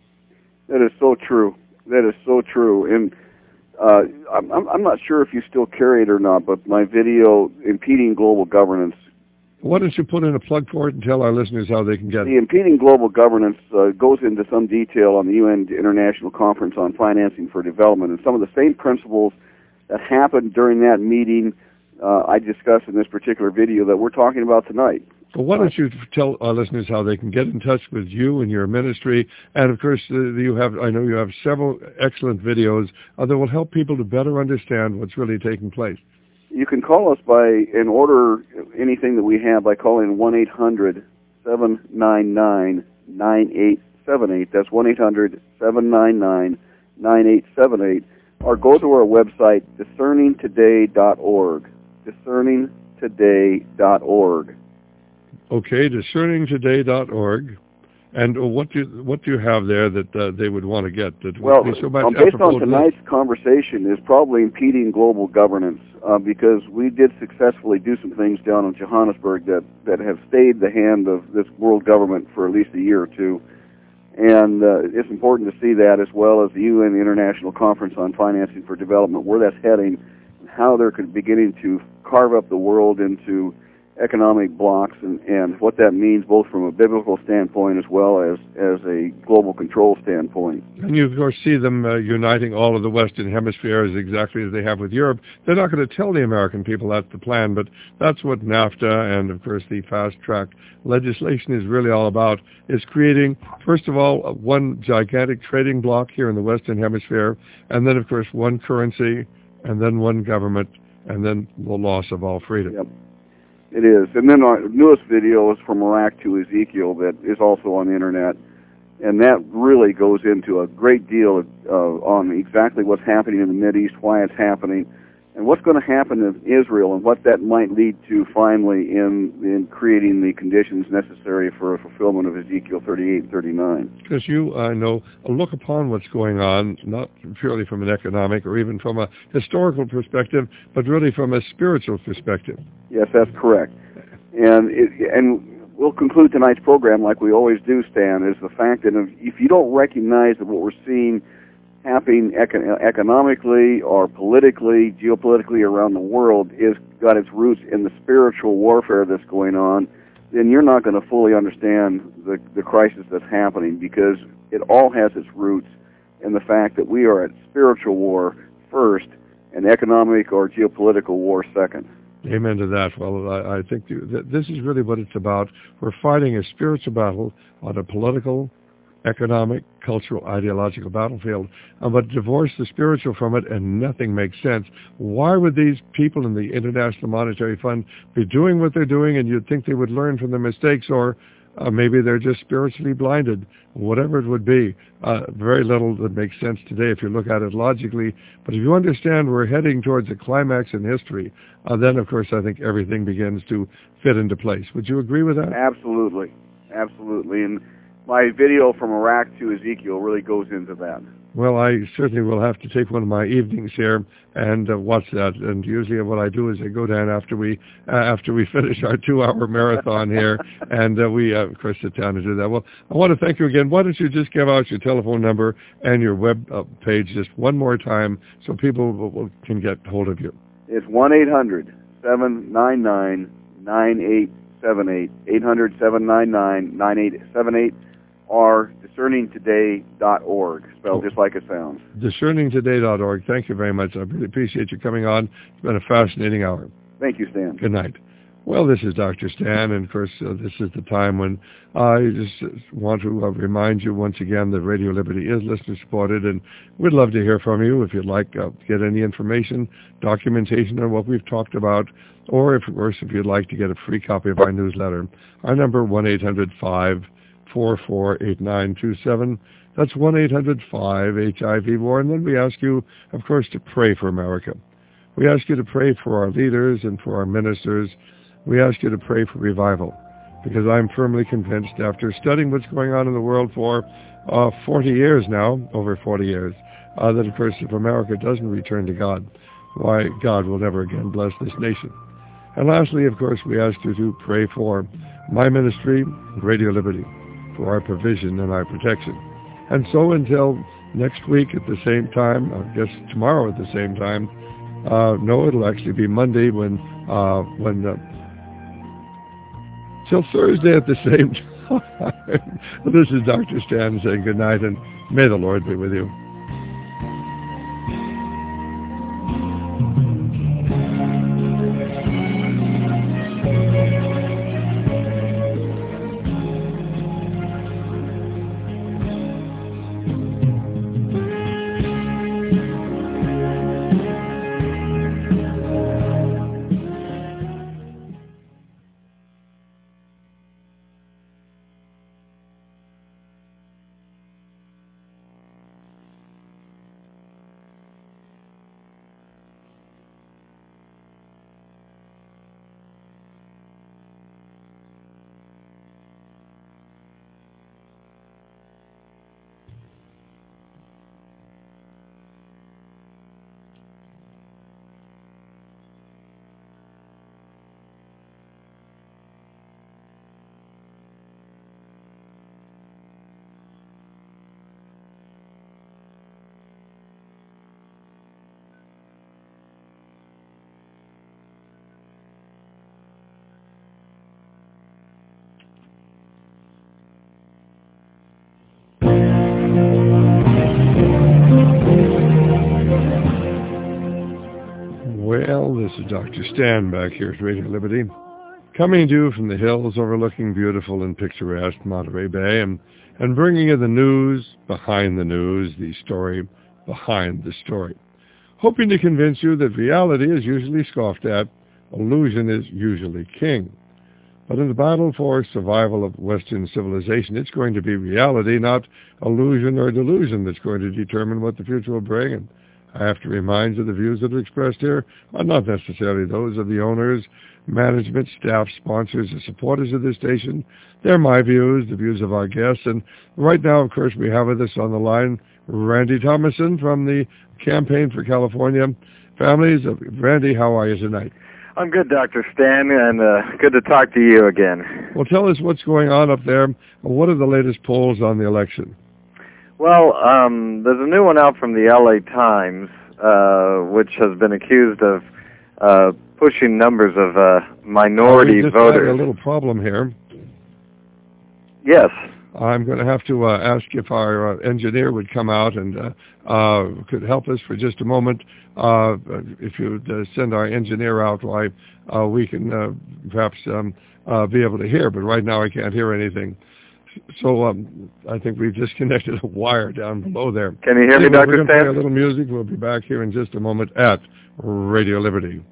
That is so true. That is so true. And uh, I'm, I'm not sure if you still carry it or not, but my video, Impeding Global Governance. Why don't you put in a plug for it and tell our listeners how they can get it? The Impeding Global Governance uh, goes into some detail on the U N International Conference on Financing for Development, and some of the same principles that happened during that meeting uh, I discussed in this particular video that we're talking about tonight. Well, why don't you tell our listeners how they can get in touch with you and your ministry? And, of course, uh, you have I know you have several excellent videos uh, that will help people to better understand what's really taking place. You can call us by, and order anything that we have by calling one eight hundred, seven nine nine, nine eight seven eight. That's one eight hundred, seven nine nine, nine eight seven eight. Or go to our website, discerning today dot org. discerning today dot org. Okay, discerning today dot org. And what do you, what do you have there that uh, they would want to get? That well, would be so much um, based on to tonight's this? conversation, is probably impeding global governance uh, because we did successfully do some things down in Johannesburg that, that have stayed the hand of this world government for at least a year or two. And uh, it's important to see that, as well as the U N International Conference on Financing for Development, where that's heading, and how they're beginning to carve up the world into economic blocks, and, and what that means both from a biblical standpoint as well as, as a global control standpoint. And you, of course, see them uh, uniting all of the Western hemispheres exactly as they have with Europe. They're not going to tell the American people that's the plan, but that's what NAFTA and, of course, the fast-track legislation is really all about, is creating, first of all, one gigantic trading bloc here in the Western hemisphere, and then, of course, one currency, and then one government, and then the loss of all freedom. Yep. It is. And then our newest video is from Iraq to Ezekiel that is also on the internet. And that really goes into a great deal uh, on exactly what's happening in the Mideast, why it's happening, and what's going to happen in Israel, and what that might lead to finally in, in creating the conditions necessary for a fulfillment of Ezekiel thirty-eight and thirty-nine. Because you, I uh, know, look upon what's going on, not purely from an economic or even from a historical perspective, but really from a spiritual perspective. Yes, that's correct. And it, and we'll conclude tonight's program like we always do, Stan, is the fact that if you don't recognize that what we're seeing happening econ- economically or politically, geopolitically around the world is got its roots in the spiritual warfare that's going on, then you're not going to fully understand the, the crisis that's happening, because it all has its roots in the fact that we are at spiritual war first and economic or geopolitical war second. Amen to that. Well, I, I think th- this is really what it's about. We're fighting a spiritual battle on a political, economic, cultural, ideological battlefield, uh, but divorce the spiritual from it and nothing makes sense. Why would these people in the International Monetary Fund be doing what they're doing, and you'd think they would learn from their mistakes, or uh, maybe they're just spiritually blinded, whatever it would be. Uh, very little that makes sense today if you look at it logically, but if you understand we're heading towards a climax in history, uh, then of course I think everything begins to fit into place. Would you agree with that? Absolutely. Absolutely. And my video from Iraq to Ezekiel really goes into that. Well, I certainly will have to take one of my evenings here and uh, watch that. And usually what I do is I go down after we uh, after we finish our two-hour marathon here, and uh, we, uh, of course, sit down and do that. Well, I want to thank you again. Why don't you just give out your telephone number and your web uh, page just one more time so people will, will, can get hold of you. It's one eight hundred seven nine nine nine eight seven eight, eight hundred seven nine nine nine eight seven eight, or discerning today dot org, spelled oh. just like it sounds. discerning today dot org. Thank you very much. I really appreciate you coming on. It's been a fascinating hour. Thank you, Stan. Good night. Well, this is Doctor Stan, and of course, uh, this is the time when I just want to uh, remind you once again that Radio Liberty is listener-supported, and we'd love to hear from you if you'd like uh, to get any information, documentation on what we've talked about, or, if, of course, if you'd like to get a free copy of our newsletter. Our number, one eight hundred five four four eight nine two seven. That's one eight hundred five H I V war. And then we ask you, of course, to pray for America. We ask you to pray for our leaders and for our ministers. We ask you to pray for revival, because I'm firmly convinced, after studying what's going on in the world for uh, forty years now, over forty years, uh, that, of course, if America doesn't return to God, why, God will never again bless this nation. And lastly, of course, we ask you to pray for my ministry, Radio Liberty, for our provision and our protection. And so until next week at the same time, I guess tomorrow at the same time, uh, no, it'll actually be Monday when, uh, when, uh, till Thursday at the same time. This is Doctor Stan saying good night, and may the Lord be with you. Well, this is Doctor Stan back here at Radio Liberty, coming to you from the hills overlooking beautiful and picturesque Monterey Bay, and, and bringing you the news behind the news, the story behind the story. Hoping to convince you that reality is usually scoffed at, illusion is usually king. But in the battle for survival of Western civilization, it's going to be reality, not illusion or delusion, that's going to determine what the future will bring. And I have to remind you the views that are expressed here are not necessarily those of the owners, management, staff, sponsors, or supporters of this station. They're my views, the views of our guests. And right now, of course, we have with us on the line Randy Thomason from the Campaign for California Families. Randy, how are you tonight? I'm good, Doctor Stan, and uh, good to talk to you again. Well, tell us what's going on up there. What are the latest polls on the election? Well, um, there's a new one out from the L A Times, uh, which has been accused of uh, pushing numbers of uh, minority we just voters. Had a little problem here. Yes. I'm going to have to uh, ask if our uh, engineer would come out and uh, uh, could help us for just a moment. Uh, if you'd uh, send our engineer out, why uh, we can uh, perhaps um, uh, be able to hear. But right now I can't hear anything. So um, I think we've disconnected a wire down below there. Can you hear anyway, me, Doctor We're going to Stan? play a little music. We'll be back here in just a moment at Radio Liberty.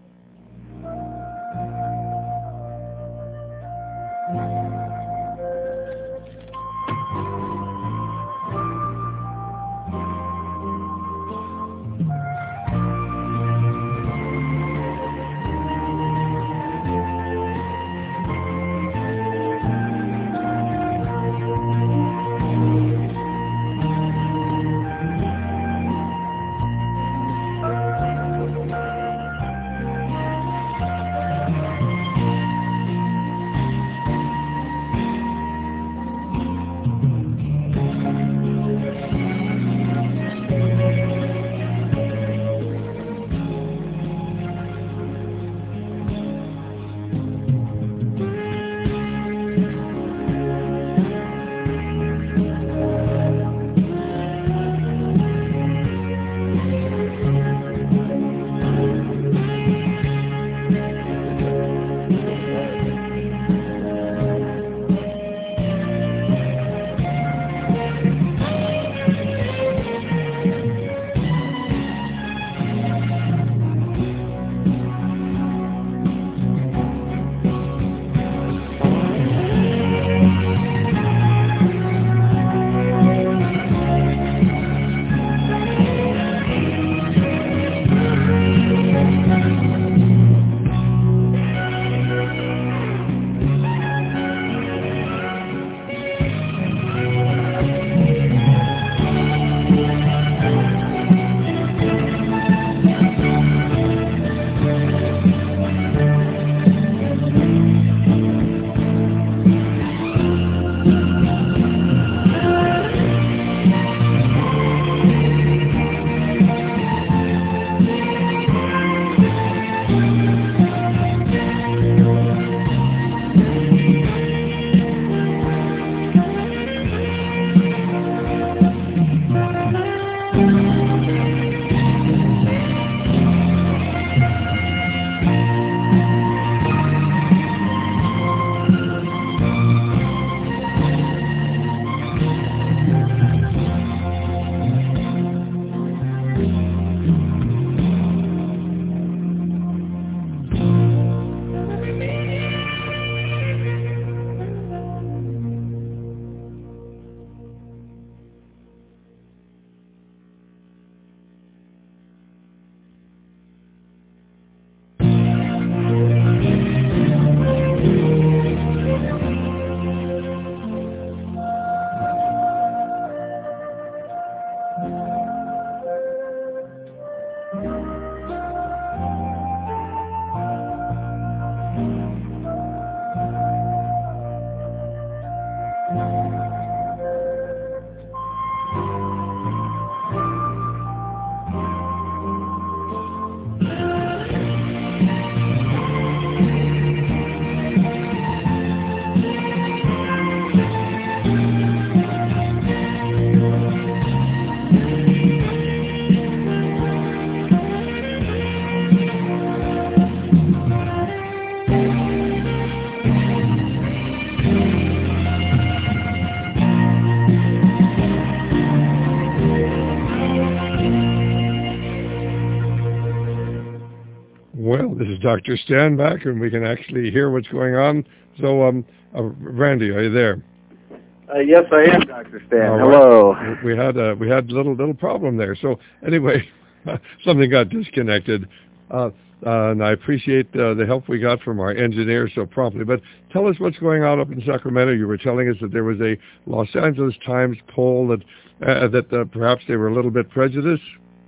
Well, this is Doctor Stanback, and we can actually hear what's going on. So, um, uh, Randy, are you there? Uh, yes, I am, Doctor Stan. All Hello. Right. We had a we had a little little problem there. So anyway, something got disconnected, uh, uh, and I appreciate uh, the help we got from our engineer so promptly. But tell us what's going on up in Sacramento. You were telling us that there was a Los Angeles Times poll that uh, that uh, perhaps they were a little bit prejudiced.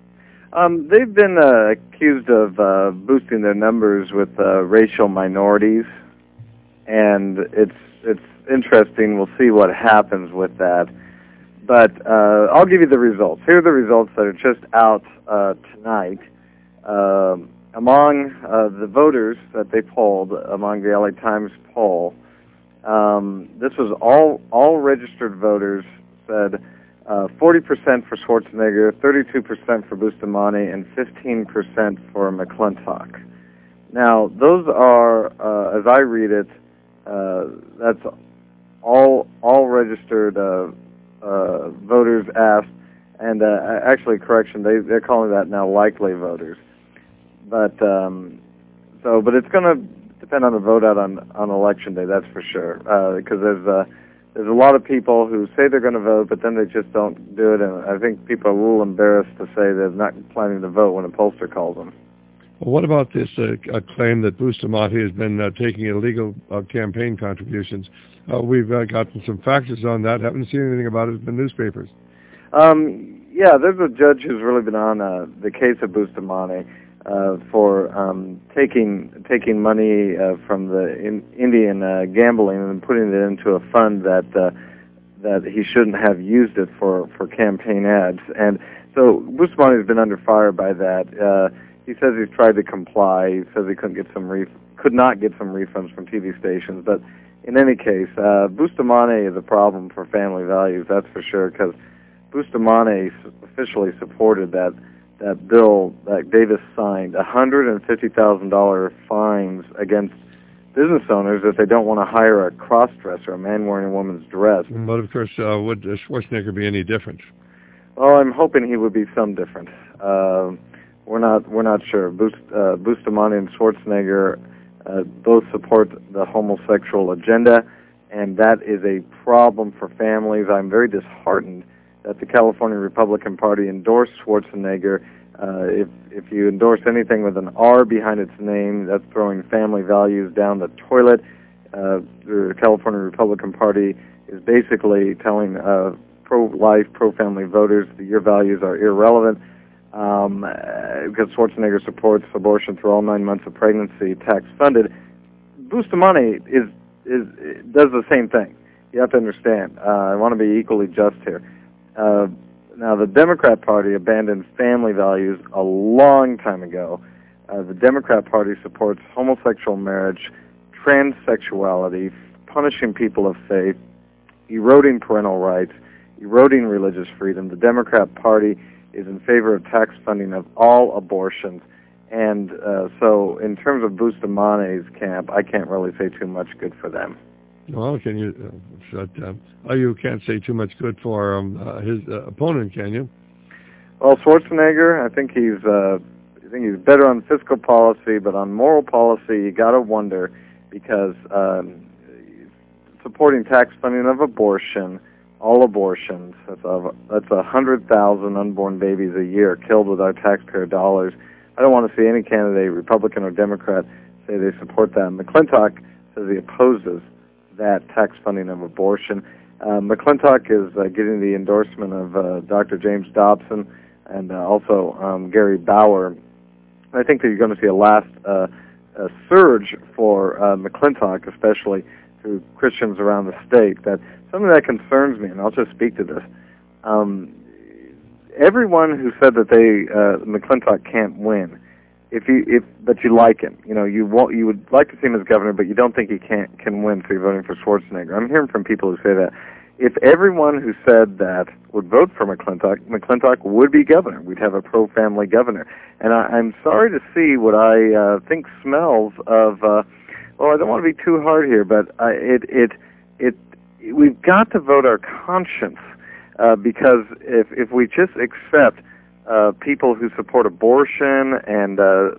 Um, they've been uh, accused of uh, boosting their numbers with uh, racial minorities, and it's it's interesting. We'll see what happens with that. But uh, I'll give you the results. Here are the results that are just out uh, tonight. Uh, among uh, the voters that they polled, among the L A Times poll, um, this was all all registered voters said uh, forty percent for Schwarzenegger, thirty-two percent for Bustamante, and fifteen percent for McClintock. Now, those are, uh, as I read it, uh, that's all all registered uh, uh, voters asked, and uh, actually, correction, they they're calling that now likely voters. But um, so, but it's going to depend on the vote out on on election day. That's for sure, because uh, there's uh, there's a lot of people who say they're going to vote, but then they just don't do it, and I think people are a little embarrassed to say they're not planning to vote when a pollster calls them. Well, what about this uh, claim that Bustamante has been uh, taking illegal uh, campaign contributions? Uh, we've uh, gotten some faxes on that. Haven't seen anything about it in the newspapers. Um, yeah, there's a judge who's really been on uh, the case of Bustamante uh, for um, taking taking money uh, from the in, Indian uh, gambling and putting it into a fund that uh, that he shouldn't have used it for, for campaign ads. And so Bustamante's been under fire by that. Uh, He says he's tried to comply. He says he couldn't get some ref- could not get some refunds from T V stations. But in any case, uh, Bustamante is a problem for family values, that's for sure, because Bustamante officially supported that that bill that Davis signed, one hundred fifty thousand dollars fines against business owners if they don't want to hire a cross-dresser, a man wearing a woman's dress. But, of course, uh, would Schwarzenegger be any different? Well, I'm hoping he would be some different. Uh, We're not we're not sure. Bust, uh, Bustamante and Schwarzenegger uh, both support the homosexual agenda, and that is a problem for families. I'm very disheartened that the California Republican Party endorsed Schwarzenegger. Uh, if if you endorse anything with an R behind its name, that's throwing family values down the toilet. Uh, the California Republican Party is basically telling uh, pro-life, pro-family voters that your values are irrelevant. Um, uh, because Schwarzenegger supports abortion through all nine months of pregnancy, tax-funded. Bustamante is, is does the same thing. You have to understand. Uh, I want to be equally just here. Uh, now, the Democrat Party abandoned family values a long time ago. Uh, the Democrat Party supports homosexual marriage, transsexuality, punishing people of faith, eroding parental rights, eroding religious freedom. The Democrat Party is in favor of tax funding of all abortions. And uh, so in terms of Bustamante's camp, I can't really say too much good for them. Well, can you, uh, shut, um, oh, you can't say too much good for um, uh, his uh, opponent, can you? Well, Schwarzenegger, I think he's, uh, I think he's better on fiscal policy, but on moral policy, you got to wonder, because um, supporting tax funding of abortion, all abortions, that's a, that's a hundred thousand unborn babies a year killed with our taxpayer dollars. I don't want to see any candidate, Republican or Democrat, say they support that. McClintock says he opposes that tax funding of abortion. Uh, McClintock is uh, getting the endorsement of uh, Doctor James Dobson and uh, also um, Gary Bauer. I think that you're going to see a last uh, a surge for uh, McClintock, especially through Christians around the state. That something that concerns me, and I'll just speak to this. Um, everyone who said that they uh, McClintock can't win, if you if but you like him, you know, you want you would like to see him as governor, but you don't think he can can win, so you're voting for Schwarzenegger. I'm hearing from people who say that. If everyone who said that would vote for McClintock, McClintock would be governor. We'd have a pro-family governor. And I, I'm sorry to see what I uh, think smells of. Uh, well, I don't want to be too hard here, but I, it it it we've got to vote our conscience, uh, because if if we just accept uh, people who support abortion and uh,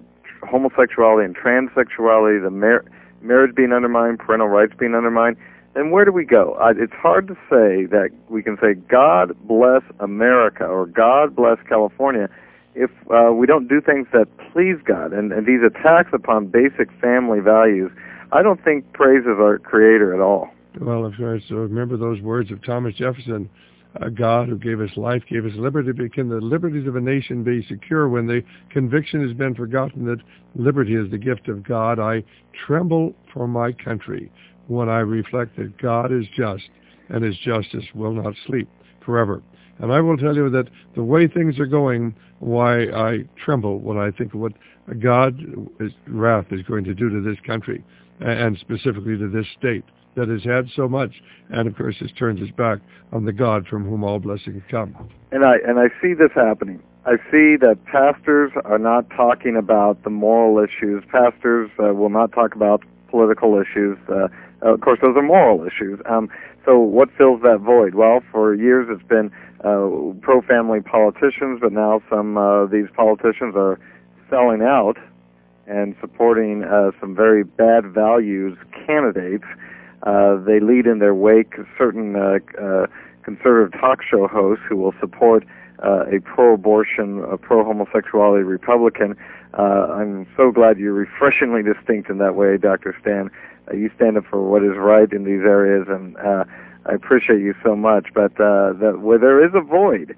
homosexuality and transsexuality, the mar- marriage being undermined, parental rights being undermined, then where do we go? Uh, it's hard to say that we can say, God bless America or God bless California, if uh, we don't do things that please God. And, and these attacks upon basic family values, I don't think praises our Creator at all. Well, of course, so remember those words of Thomas Jefferson, uh, God who gave us life, gave us liberty, but can the liberties of a nation be secure when the conviction has been forgotten that liberty is the gift of God? I tremble for my country when I reflect that God is just, and his justice will not sleep forever. And I will tell you that the way things are going, why I tremble when I think of what God's wrath is going to do to this country, and specifically to this state that has had so much, and of course has turned its back on the God from whom all blessings come. And I and I see this happening. I see that pastors are not talking about the moral issues. Pastors uh, will not talk about political issues. Uh, of course, those are moral issues. Um, so what fills that void? Well, for years it's been uh, pro-family politicians, but now some uh, these politicians are selling out and supporting uh, some very bad values candidates. Uh, they lead in their wake certain uh, uh, conservative talk show hosts who will support uh, a pro-abortion, a pro-homosexuality Republican. Uh, I'm so glad you're refreshingly distinct in that way, Doctor Stan. Uh, you stand up for what is right in these areas, and uh, I appreciate you so much. But uh, that where there is a void,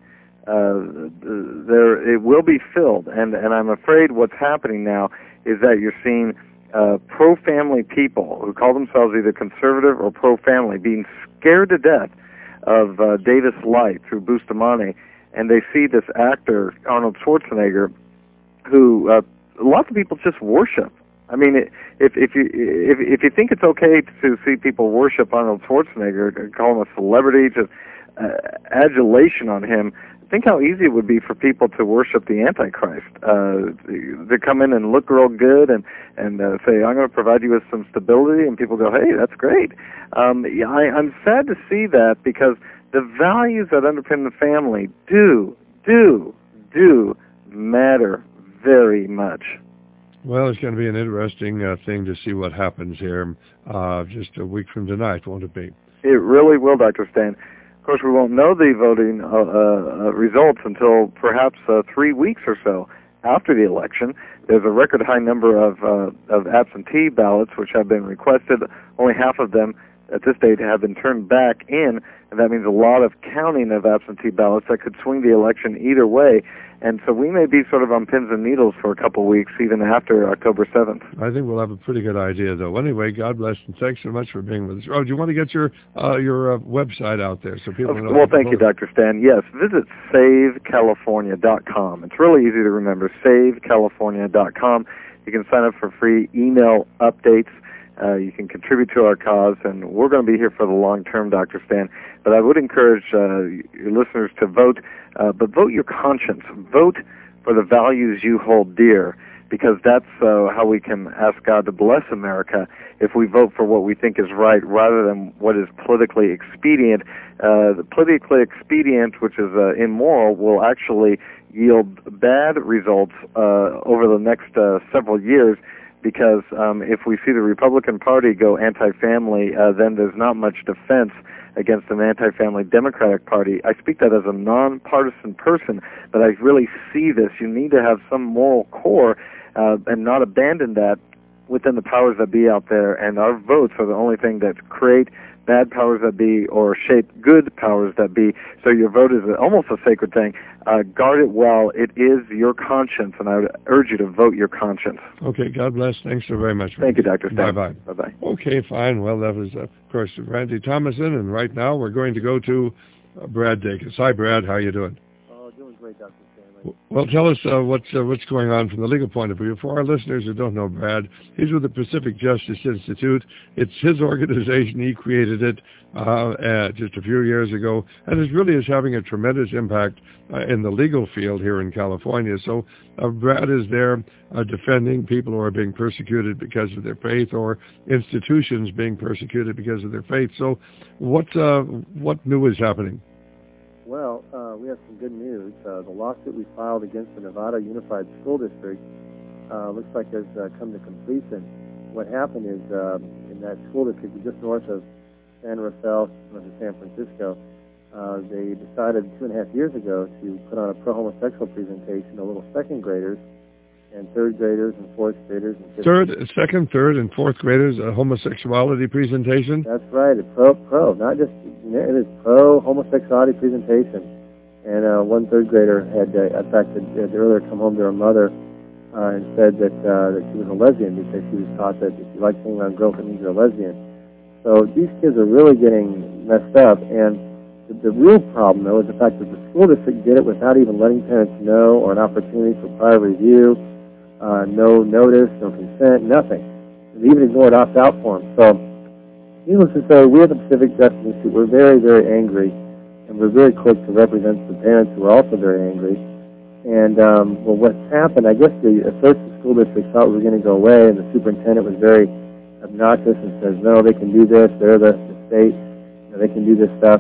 uh, there it will be filled, and, and I'm afraid what's happening now is that you're seeing Uh, pro-family people who call themselves either conservative or pro-family being scared to death of uh, Davis Light through Bustamante, and they see this actor, Arnold Schwarzenegger, who uh, lots of people just worship. I mean, if if you if if you think it's okay to see people worship Arnold Schwarzenegger, call him a celebrity, just uh, adulation on him, think how easy it would be for people to worship the Antichrist. Uh, to come in and look real good and and uh, say, I'm going to provide you with some stability, and people go, hey, that's great. Um, yeah, I, I'm sad to see that, because the values that underpin the family do, do, do matter very much. Well, it's going to be an interesting uh, thing to see what happens here uh, just a week from tonight, won't it be? It really will, Doctor Stan. Of course, we won't know the voting uh, uh, results until perhaps uh, three weeks or so after the election. There's a record high number of uh, of absentee ballots which have been requested. Only half of them at this date have been turned back in, and that means a lot of counting of absentee ballots that could swing the election either way. And so we may be sort of on pins and needles for a couple of weeks, even after October seventh. I think we'll have a pretty good idea, though. Anyway, God bless, and thanks so much for being with us. Oh, do you want to get your uh, your uh, website out there so people oh, know? Well, thank you, Doctor Stan. Yes, visit save california dot com. It's really easy to remember, save california dot com. You can sign up for free email updates. Uh, you can contribute to our cause, and we're going to be here for the long term, Doctor Stan. But I would encourage uh, your listeners to vote, uh, but vote your conscience. Vote for the values you hold dear, because that's uh, how we can ask God to bless America, if we vote for what we think is right rather than what is politically expedient. Uh, the politically expedient, which is uh, immoral, will actually yield bad results uh, over the next uh, several years. Because um, if we see the Republican Party go anti-family, uh, then there's not much defense against an anti-family Democratic Party. I speak that as a nonpartisan person, but I really see this. You need to have some moral core uh, and not abandon that within the powers that be out there. And our votes are the only thing that create bad powers that be or shape good powers that be. So your vote is almost a sacred thing. Uh, guard it well. It is your conscience, and I would urge you to vote your conscience. Okay, God bless. Thanks so very much. Thank you, Doctor Stan. Bye-bye. Bye-bye. Okay, fine. Well, that was, uh, of course, Randy Thomason, and right now we're going to go to uh, Brad Dacus. Hi, Brad. How are you doing? Oh, doing great, Doctor Stan. Well, tell us uh, what's uh, what's going on from the legal point of view. For our listeners who don't know Brad, he's with the Pacific Justice Institute. It's his organization. He created it uh, uh, just a few years ago, and it really is having a tremendous impact uh, in the legal field here in California. So uh, Brad is there uh, defending people who are being persecuted because of their faith, or institutions being persecuted because of their faith. So what uh, what new is happening? Well, uh, we have some good news. Uh, the lawsuit we filed against the Nevada Unified School District uh, looks like has uh, come to completion. What happened is uh, in that school district just north of San Rafael, north of San Francisco, uh, they decided two and a half years ago to put on a pro-homosexual presentation to little second graders and third graders and fourth graders. And fifth third, second, third, and fourth graders, a homosexuality presentation? That's right, it's pro, pro, not just, it is pro-homosexuality presentation. And uh, one third grader had, uh, in fact, had, had earlier come home to her mother uh, and said that uh, that she was a lesbian because she was taught that if you like being around girls, it means you're a lesbian. So these kids are really getting messed up, and the, the real problem, though, is the fact that the school district did it without even letting parents know or an opportunity for prior review, uh, no notice, no consent, nothing. They even ignored opt-out forms. So, needless to say, we at the Pacific Justice Institute, we're very, very angry. And we're very quick to represent the parents who are also very angry. And, um, well, what's happened, I guess the, at first the school district thought we were going to go away, and the superintendent was very obnoxious and says, no, they can do this, they're the, the state, you know, they can do this stuff.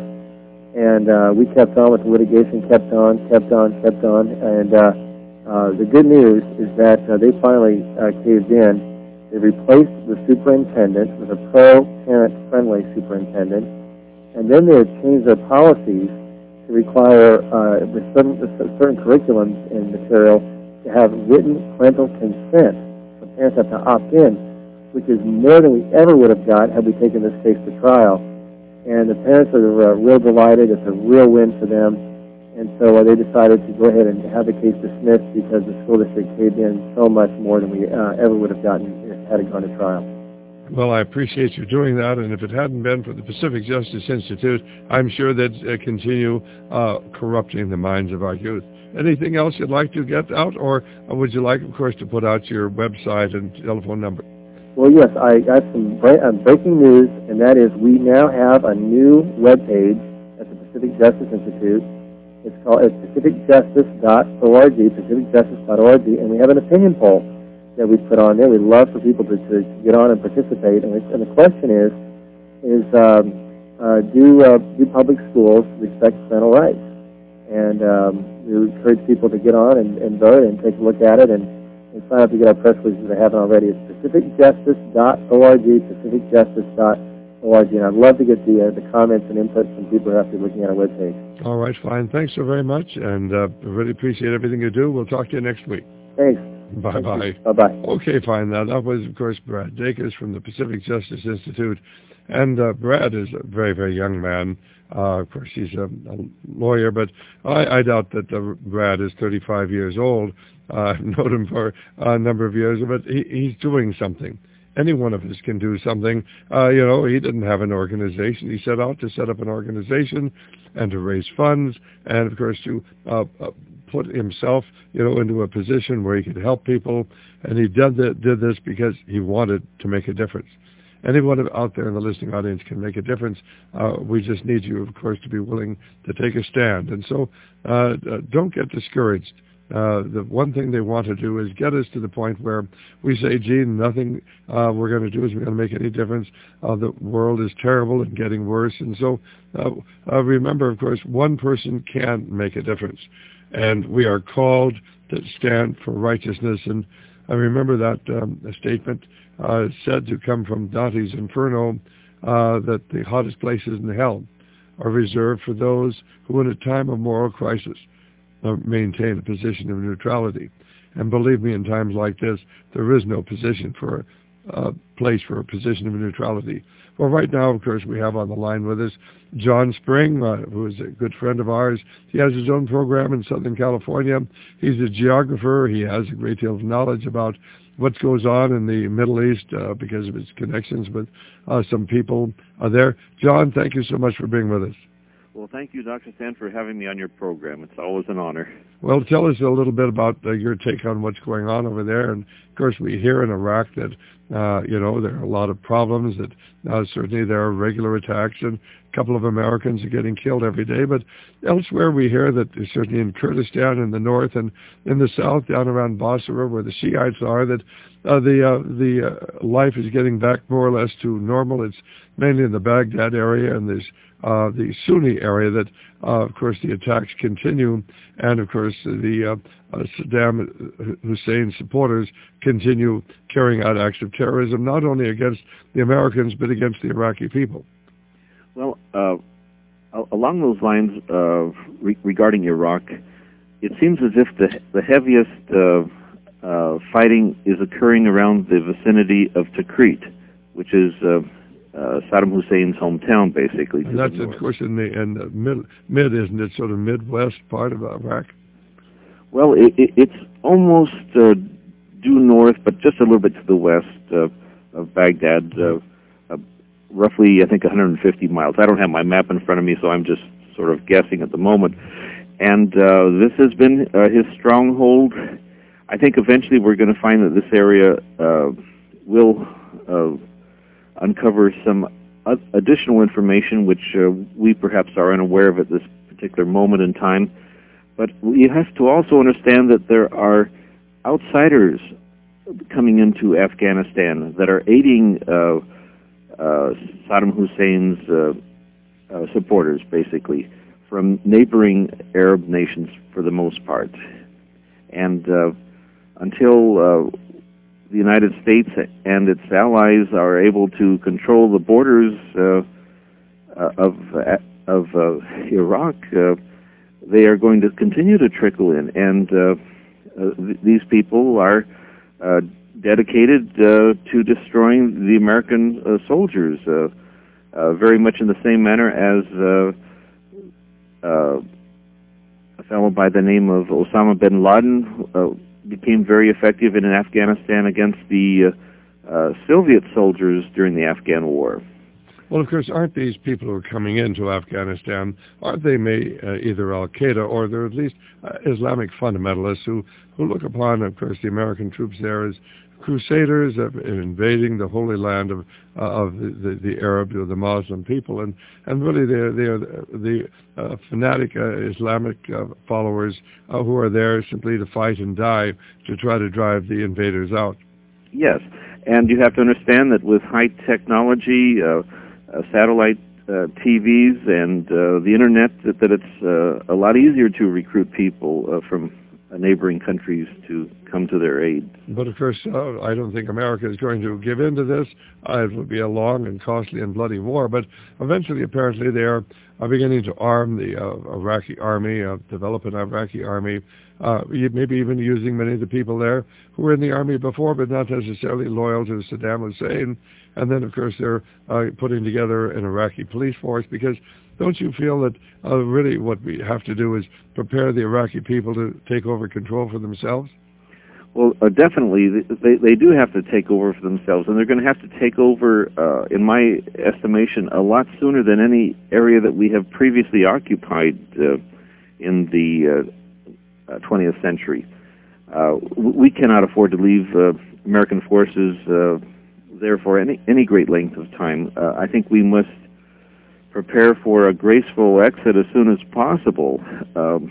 And uh, we kept on with the litigation, kept on, kept on, kept on. And uh, uh, the good news is that uh, they finally uh, caved in. They replaced the superintendent with a pro-parent-friendly superintendent. And then they have changed their policies to require uh, with certain, with certain curriculums and material to have written parental consent. So parents have to opt in, which is more than we ever would have got had we taken this case to trial. And the parents are uh, real delighted. It's a real win for them. And so uh, they decided to go ahead and have the case dismissed because the school district caved in so much more than we uh, ever would have gotten if it had gone to trial. Well, I appreciate you doing that, and if it hadn't been for the Pacific Justice Institute, I'm sure they'd uh, continue uh, corrupting the minds of our youth. Anything else you'd like to get out, or uh, would you like, of course, to put out your website and telephone number? Well, yes, I got some uh, breaking news, and that is we now have a new webpage at the Pacific Justice Institute. It's called it's pacific justice dot org, pacific justice dot org, and we have an opinion poll that we put on there. We'd love for people to, to, to get on and participate. And, and the question is, is um, uh, do uh, do public schools respect parental rights? And um, we encourage people to get on and, and vote and take a look at it and, and sign up to get our press releases if they haven't already. It's pacific justice dot org, pacific justice dot org. And I'd love to get the, uh, the comments and input from people who have to be looking at our webpage. All right, fine. Thanks so very much, and uh, really appreciate everything you do. We'll talk to you next week. Thanks. Bye-bye. Bye-bye. Okay, fine. Now, that was, of course, Brad Dacus from the Pacific Justice Institute. And uh, Brad is a very, very young man. Uh, of course, he's a, a lawyer, but I, I doubt that uh, Brad is thirty-five years old. Uh, I've known him for a number of years, but he, he's doing something. Any one of us can do something. Uh, you know, he didn't have an organization. He set out to set up an organization and to raise funds and, of course, to uh, uh, put himself, you know, into a position where he could help people. And he did, the, did this because he wanted to make a difference. Anyone out there in the listening audience can make a difference. Uh, we just need you, of course, to be willing to take a stand. And so uh, uh, don't get discouraged. Uh, the one thing they want to do is get us to the point where we say, gee, nothing uh, we're going to do is going to make any difference. Uh, the world is terrible and getting worse. And so uh, uh, remember, of course, one person can make a difference. And we are called to stand for righteousness. And I remember that um, a statement uh, said to come from Dante's Inferno, uh, that the hottest places in hell are reserved for those who in a time of moral crisis uh, maintain a position of neutrality. And believe me, in times like this, there is no position for a uh, place for a position of neutrality. Well, right now, of course, we have on the line with us John Spring, uh, who is a good friend of ours. He has his own program in Southern California. He's a geographer. He has a great deal of knowledge about what goes on in the Middle East uh, because of his connections with uh, some people uh, there. John, thank you so much for being with us. Well, thank you, Doctor Stan, for having me on your program. It's always an honor. Well, tell us a little bit about uh, your take on what's going on over there. And, of course, we hear in Iraq that, uh, you know, there are a lot of problems, that uh, certainly there are regular attacks and couple of Americans are getting killed every day. But elsewhere we hear that, certainly in Kurdistan in the north and in the south, down around Basra where the Shiites are, that uh, the uh, the uh, life is getting back more or less to normal. It's mainly in the Baghdad area and there's uh, the Sunni area that, uh, of course, the attacks continue. And, of course, the uh, uh, Saddam Hussein supporters continue carrying out acts of terrorism, not only against the Americans, but against the Iraqi people. Well, uh, along those lines, uh, re- regarding Iraq, it seems as if the, the heaviest uh, uh, fighting is occurring around the vicinity of Tikrit, which is uh, uh, Saddam Hussein's hometown, basically. And that's, of course, in the, in the mid, mid, isn't it, sort of Midwest part of Iraq? Well, it, it, it's almost uh, due north, but just a little bit to the west uh, of Baghdad, uh, uh, roughly, I think, one hundred fifty miles. I don't have my map in front of me, so I'm just sort of guessing at the moment. And uh, this has been uh, his stronghold. I think eventually we're going to find that this area uh, will uh, uncover some uh, additional information which uh, we perhaps are unaware of at this particular moment in time. But you have to also understand that there are outsiders coming into Afghanistan that are aiding uh, uh, Saddam Hussein's uh, uh, supporters, basically, from neighboring Arab nations for the most part. And uh, until uh, the United States and its allies are able to control the borders uh, uh, of uh, of uh, Iraq, uh, they are going to continue to trickle in. And uh, uh, th- these people are uh, dedicated uh, to destroying the American uh, soldiers, uh, uh, very much in the same manner as uh, uh, a fellow by the name of Osama bin Laden uh, became very effective in Afghanistan against the uh, uh, Soviet soldiers during the Afghan War. Well, of course, aren't these people who are coming into Afghanistan, aren't they may, uh, either Al-Qaeda or they're at least uh, Islamic fundamentalists who, who look upon, of course, the American troops there as crusaders of invading the holy land of uh, of the, the, the Arab or the Muslim people, and, and really they're, they're the uh, fanatic uh, Islamic uh, followers uh, who are there simply to fight and die to try to drive the invaders out. Yes, and you have to understand that with high technology, uh, uh, satellite uh, T Vs and uh, the internet, that, that it's uh, a lot easier to recruit people uh, from neighboring countries to come to their aid. But of course, uh, I don't think America is going to give in to this. Uh, it will be a long and costly and bloody war, but eventually, apparently, they are, are beginning to arm the uh, Iraqi army, uh, develop an Iraqi army, uh, maybe even using many of the people there who were in the army before, but not necessarily loyal to Saddam Hussein. And then, of course, they're uh, putting together an Iraqi police force, because don't you feel that uh, really what we have to do is prepare the Iraqi people to take over control for themselves? Well, uh, definitely. They, they do have to take over for themselves, and they're going to have to take over, uh, in my estimation, a lot sooner than any area that we have previously occupied uh, in the uh, uh, twentieth century. Uh, we cannot afford to leave uh, American forces uh, there for any, any great length of time. Uh, I think we must prepare for a graceful exit as soon as possible. Um,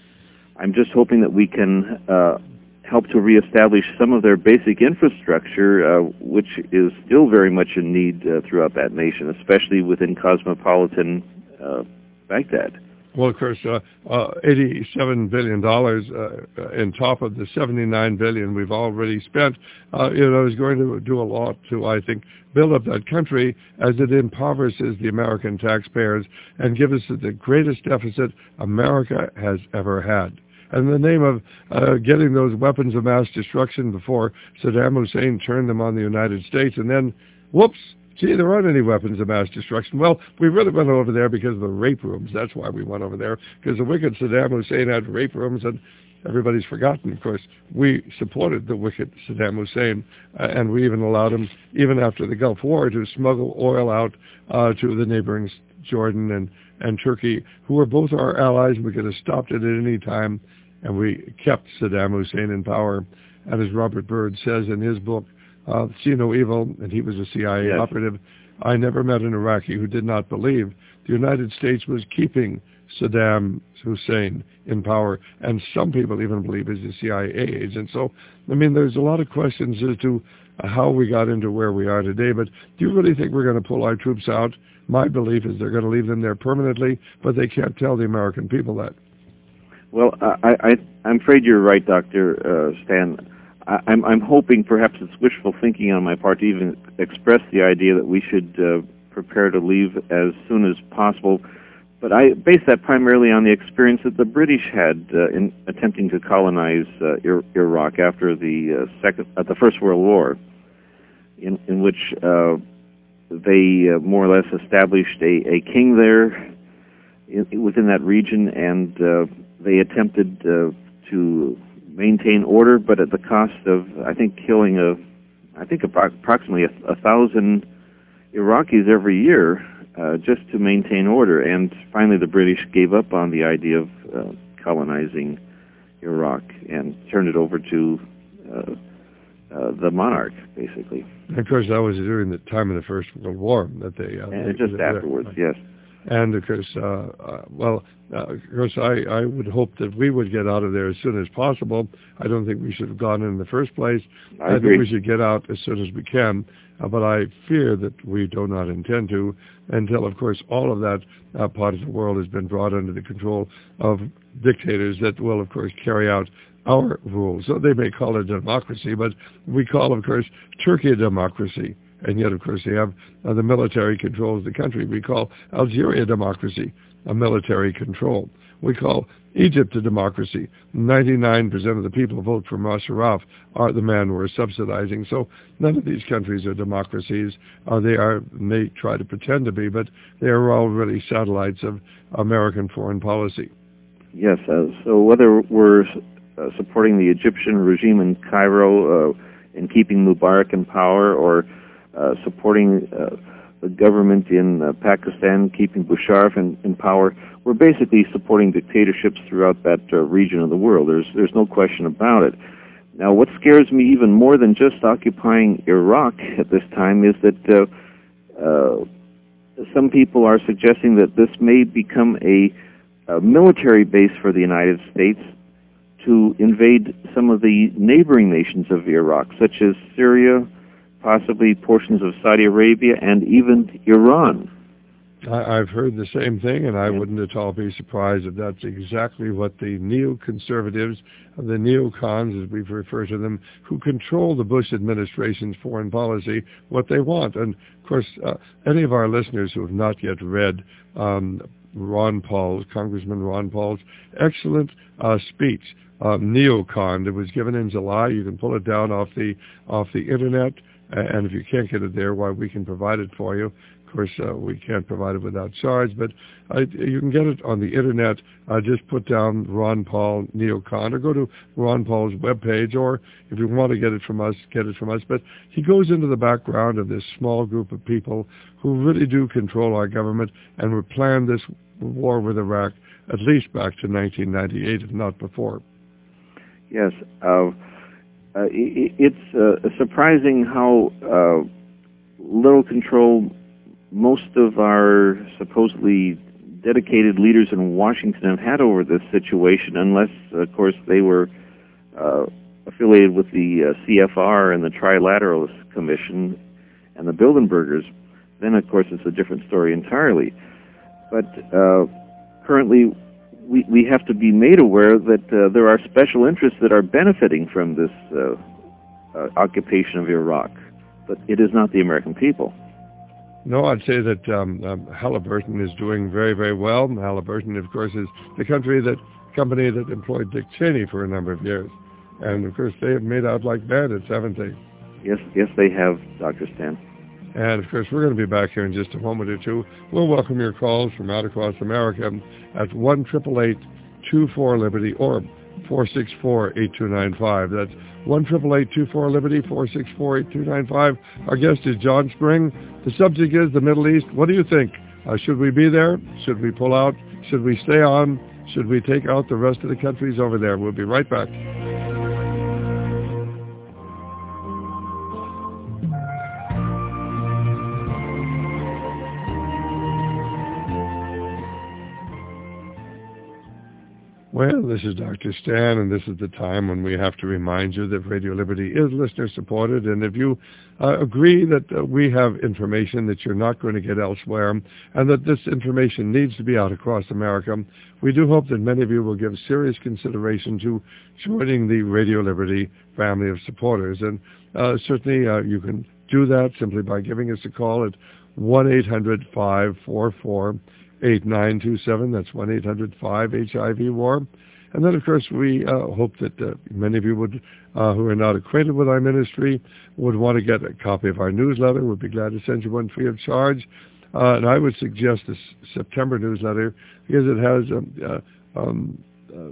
I'm just hoping that we can uh, help to reestablish some of their basic infrastructure, uh, which is still very much in need uh, throughout that nation, especially within cosmopolitan uh, Baghdad. Well, of course, uh, uh, eighty-seven billion dollars uh, in top of the seventy-nine billion dollars we've already spent, uh, you know, is going to do a lot to, I think, build up that country as it impoverishes the American taxpayers and give us the greatest deficit America has ever had. And in the name of uh, getting those weapons of mass destruction before Saddam Hussein turned them on the United States, and then, whoops, gee, there aren't any weapons of mass destruction. Well, we really went over there because of the rape rooms. That's why we went over there, because the wicked Saddam Hussein had rape rooms, and everybody's forgotten, of course. We supported the wicked Saddam Hussein, uh, and we even allowed him, even after the Gulf War, to smuggle oil out uh, to the neighboring Jordan and, and Turkey, who were both our allies. We could have stopped it at any time, and we kept Saddam Hussein in power. And as Robert Byrd says in his book, Uh, See No Evil, and he was a C I A yes. operative, I never met an Iraqi who did not believe the United States was keeping Saddam Hussein in power, and some people even believe he's a C I A agent. So, I mean, there's a lot of questions as to how we got into where we are today, but do you really think we're going to pull our troops out? My belief is they're going to leave them there permanently, but they can't tell the American people that. Well, I, I, I'm afraid you're right, Doctor Uh, Stan. I, I'm, I'm hoping perhaps it's wishful thinking on my part to even express the idea that we should uh, prepare to leave as soon as possible. But I base that primarily on the experience that the British had uh, in attempting to colonize uh, Ir- Iraq after the uh, second, uh, the First World War, in, in which uh, they uh, more or less established a, a king there in, within that region, and uh, they attempted uh, to maintain order, but at the cost of, I think, killing a, I think approximately a, a thousand Iraqis every year. Uh, just to maintain order, and finally the British gave up on the idea of uh, colonizing Iraq and turned it over to uh, uh, the monarch, basically. And of course, that was during the time of the First World War that they... Uh, and they, just they, afterwards, uh, yes. And of course, uh, uh, well, uh, of course, I, I would hope that we would get out of there as soon as possible. I don't think we should have gone in the first place. I, I agree. think we should get out as soon as we can. Uh, but I fear that we do not intend to until, of course, all of that uh, part of the world has been brought under the control of dictators that will, of course, carry out our rules. So they may call it democracy, but we call, of course, Turkey a democracy. And yet, of course, they have uh, the military controls the country. We call Algeria a democracy, a military control. We call Egypt a democracy. ninety-nine percent of the people who vote for Musharraf are the men we're subsidizing. So none of these countries are democracies. Uh, they are, may try to pretend to be, but they are all really satellites of American foreign policy. Yes, uh, so whether we're uh, supporting the Egyptian regime in Cairo uh, in keeping Mubarak in power, or uh, supporting uh, the government in uh, Pakistan keeping Musharraf in, in power, we're basically supporting dictatorships throughout that uh, region of the world. There's there's no question about it. Now, what scares me even more than just occupying Iraq at this time is that uh, uh, some people are suggesting that this may become a, a military base for the United States to invade some of the neighboring nations of Iraq, such as Syria, possibly portions of Saudi Arabia, and even Iran. I, I've heard the same thing, and I wouldn't at all be surprised if that's exactly what the neoconservatives, the neocons, as we refer to them, who control the Bush administration's foreign policy, what they want. And, of course, uh, any of our listeners who have not yet read um, Ron Paul's, Congressman Ron Paul's excellent uh, speech, uh, Neocon, that was given in July. You can pull it down off the off the Internet, and if you can't get it there, why, we can provide it for you. Of course, uh, we can't provide it without charge, but uh, you can get it on the Internet. Uh, just put down Ron Paul Neocon, or go to Ron Paul's webpage, or if you want to get it from us, get it from us. But he goes into the background of this small group of people who really do control our government and would plan this war with Iraq at least back to nineteen ninety-eight, if not before. Yes. Uh, uh, it, it's uh, surprising how uh, little control most of our supposedly dedicated leaders in Washington have had over this situation, unless, of course, they were uh, affiliated with the uh, C F R and the Trilateralist Commission and the Bilderbergers. Then, of course, it's a different story entirely. But uh, currently, we, we have to be made aware that uh, there are special interests that are benefiting from this uh, uh, occupation of Iraq, but it is not the American people. No, I'd say that um, um, Halliburton is doing very, very well. Halliburton, of course, is the country that company that employed Dick Cheney for a number of years. And, of course, they have made out like bandits, haven't they? Yes, yes, they have, Doctor Stan. And, of course, we're going to be back here in just a moment or two. We'll welcome your calls from out across America at one eight eight eight, two four, Liberty or four six four, eight two nine five. That's one eight eight eight, two four, Liberty, four six four, eight two nine five. Our guest is John Spring. The subject is the Middle East. What do you think? Uh, should we be there? Should we pull out? Should we stay on? Should we take out the rest of the countries over there? We'll be right back. Well, this is Doctor Stan, and this is the time when we have to remind you that Radio Liberty is listener-supported, and if you uh, agree that uh, we have information that you're not going to get elsewhere, and that this information needs to be out across America, we do hope that many of you will give serious consideration to joining the Radio Liberty family of supporters, and uh, certainly uh, you can do that simply by giving us a call at one eight hundred five four four eight nine two seven. That's one eight hundred five H I V war. And then, of course, we uh, hope that uh, many of you would, uh, who are not acquainted with our ministry, would want to get a copy of our newsletter. We'd be glad to send you one free of charge. Uh, and I would suggest this September newsletter because it has a, a, um,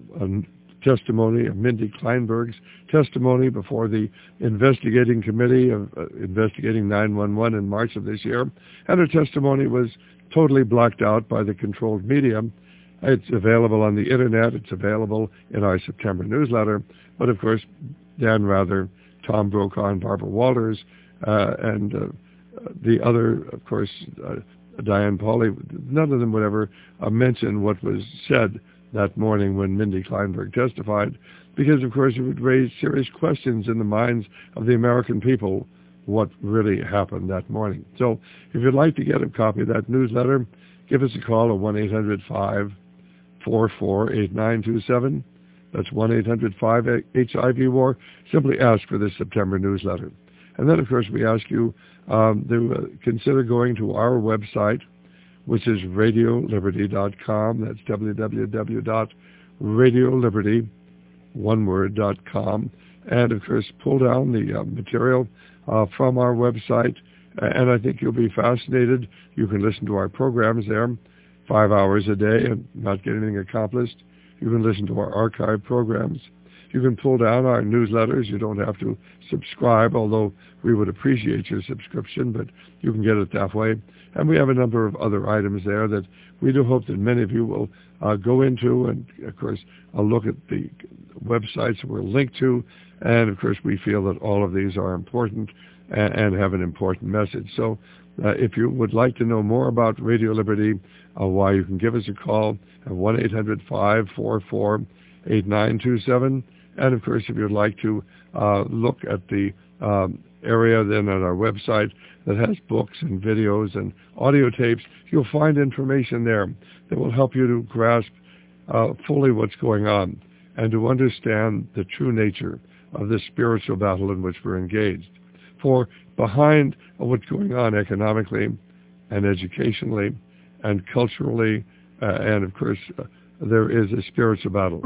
a testimony of Mindy Kleinberg's testimony before the investigating committee of uh, investigating nine one one in March of this year. And her testimony was totally blocked out by the controlled media. It's available on the internet. It's available in our September newsletter. But of course, Dan Rather, Tom Brokaw, and Barbara Walters, uh, and uh, the other, of course, uh, Diane Pauley, none of them would ever uh, mention what was said that morning when Mindy Kleinberg testified, because of course it would raise serious questions in the minds of the American people what really happened that morning. So if you'd like to get a copy of that newsletter, give us a call at one eight hundred five four four eight nine two seven. That's one eight hundred five H I V war. Simply ask for this September newsletter. And then, of course, we ask you um, to uh, consider going to our website, which is radio liberty dot com. That's w w w dot radio liberty, one word, dot com. And, of course, pull down the uh, material uh, from our website. And I think you'll be fascinated. You can listen to our programs there five hours a day and not get anything accomplished. You can listen to our archive programs. You can pull down our newsletters. You don't have to subscribe, although we would appreciate your subscription, but you can get it that way. And we have a number of other items there that we do hope that many of you will uh, go into and, of course, uh, look at the websites we're linked to. And, of course, we feel that all of these are important and, and have an important message. So uh, if you would like to know more about Radio Liberty, uh, why, you can give us a call at one eight hundred five four four eight nine two seven. And, of course, if you'd like to uh, look at the um, area then on our website that has books and videos and audio tapes, you'll find information there that will help you to grasp uh, fully what's going on and to understand the true nature of this spiritual battle in which we're engaged. For behind what's going on economically and educationally and culturally, uh, and, of course, uh, there is a spiritual battle.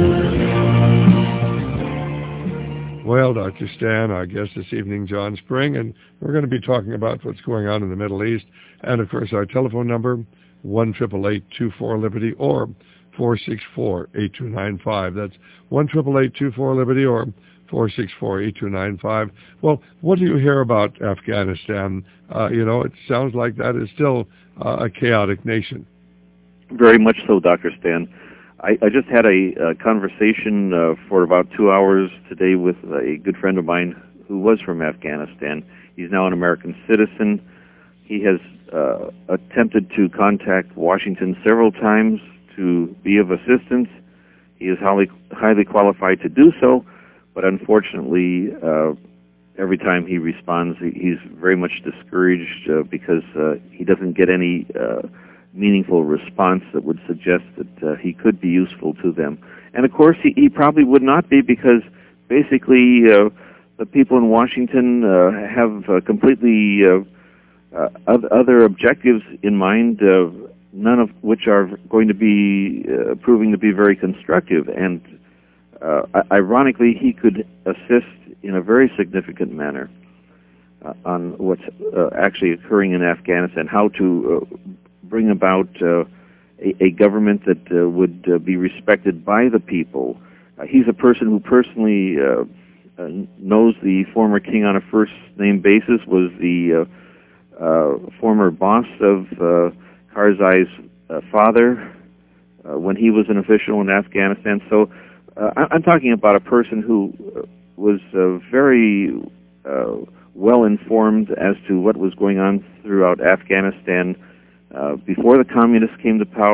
Well, Doctor Stan, our guest this evening, John Spring, and we're going to be talking about what's going on in the Middle East. And, of course, our telephone number, one eight eight eight, two four, Liberty, or four six four, eight two nine five. That's one eight eight eight, two four, Liberty, or four six four, eight two nine five. Well, what do you hear about Afghanistan? Uh, you know, it sounds like that is still uh, a chaotic nation. Very much so, Doctor Stan. I, I just had a, a conversation uh, for about two hours today with a good friend of mine who was from Afghanistan. He's now an American citizen. He has uh, attempted to contact Washington several times to be of assistance. He is highly, highly qualified to do so, but unfortunately, uh, every time he responds, he, he's very much discouraged uh, because uh, he doesn't get any uh, meaningful response that would suggest that uh, he could be useful to them. And of course, he, he probably would not be, because basically uh, the people in Washington uh, have uh, completely uh, uh, other objectives in mind, uh, none of which are going to be uh, proving to be very constructive. And uh, ironically, he could assist in a very significant manner uh, on what's uh, actually occurring in Afghanistan, how to uh, bring about uh, a, a government that uh, would uh, be respected by the people. Uh, he's a person who personally uh, uh, knows the former king on a first-name basis, was the uh, uh, former boss of uh, Karzai's uh, father uh, when he was an official in Afghanistan. So uh, I'm talking about a person who was uh, very uh, well-informed as to what was going on throughout Afghanistan Uh, before the communists came to power,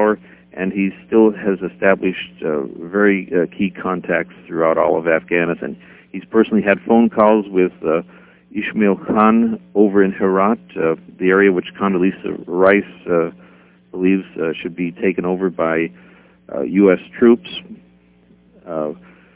and he still has established uh, very uh, key contacts throughout all of Afghanistan. He's personally had phone calls with uh, Ismail Khan over in Herat, uh, the area which Condoleezza Rice uh, believes uh, should be taken over by uh, U S troops. Uh,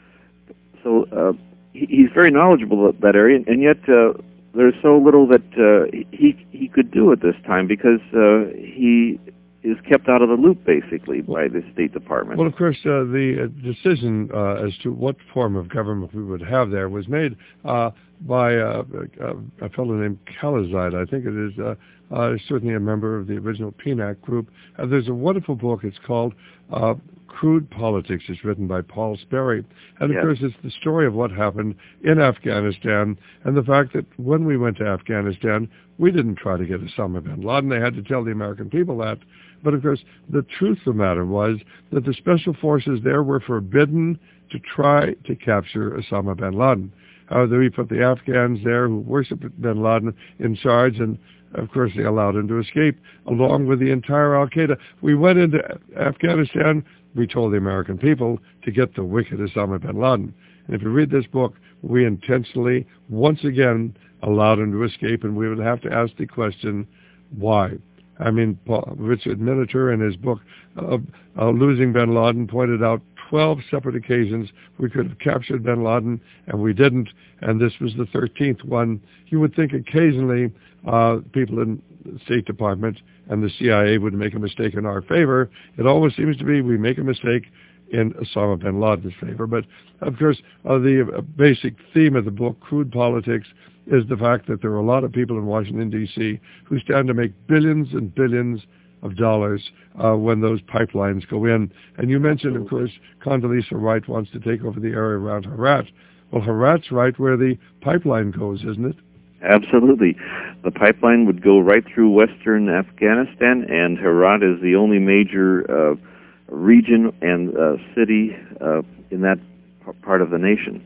so uh, he, he's very knowledgeable of that area, and yet uh, there's so little that uh, he he could do at this time because uh, he is kept out of the loop, basically, by the State Department. Well, of course, uh, the uh, decision uh, as to what form of government we would have there was made uh, by uh, a, a fellow named Khalilzad. I think it is uh, uh, certainly a member of the original P N A C group. Uh, there's a wonderful book. It's called uh, Crude Politics. It's written by Paul Sperry. And, of yes. course, it's the story of what happened in Afghanistan and the fact that when we went to Afghanistan, we didn't try to get Osama bin Laden. They had to tell the American people that. But, of course, the truth of the matter was that the special forces there were forbidden to try to capture Osama bin Laden. Uh, we put the Afghans there who worshipped bin Laden in charge, and, of course, they allowed him to escape, along with the entire al-Qaeda. We went into Afghanistan. We told the American people to get the wicked Osama bin Laden. And if you read this book, we intentionally, once again, allowed him to escape, and we would have to ask the question, why? I mean, Paul, Richard Miniter in his book, uh, uh, Losing bin Laden, pointed out twelve separate occasions we could have captured bin Laden, and we didn't, and this was the thirteenth one. You would think occasionally uh, people in the State Department and the C I A would make a mistake in our favor. It always seems to be we make a mistake in Osama bin Laden's favor. But, of course, uh, the uh, basic theme of the book, Crude Politics, is the fact that there are a lot of people in Washington, D C who stand to make billions and billions of dollars uh, when those pipelines go in. And you mentioned, of course, Condoleezza Rice wants to take over the area around Herat. Well, Herat's right where the pipeline goes, isn't it? Absolutely. The pipeline would go right through western Afghanistan, and Herat is the only major uh, region and uh, city uh, in that p- part of the nation.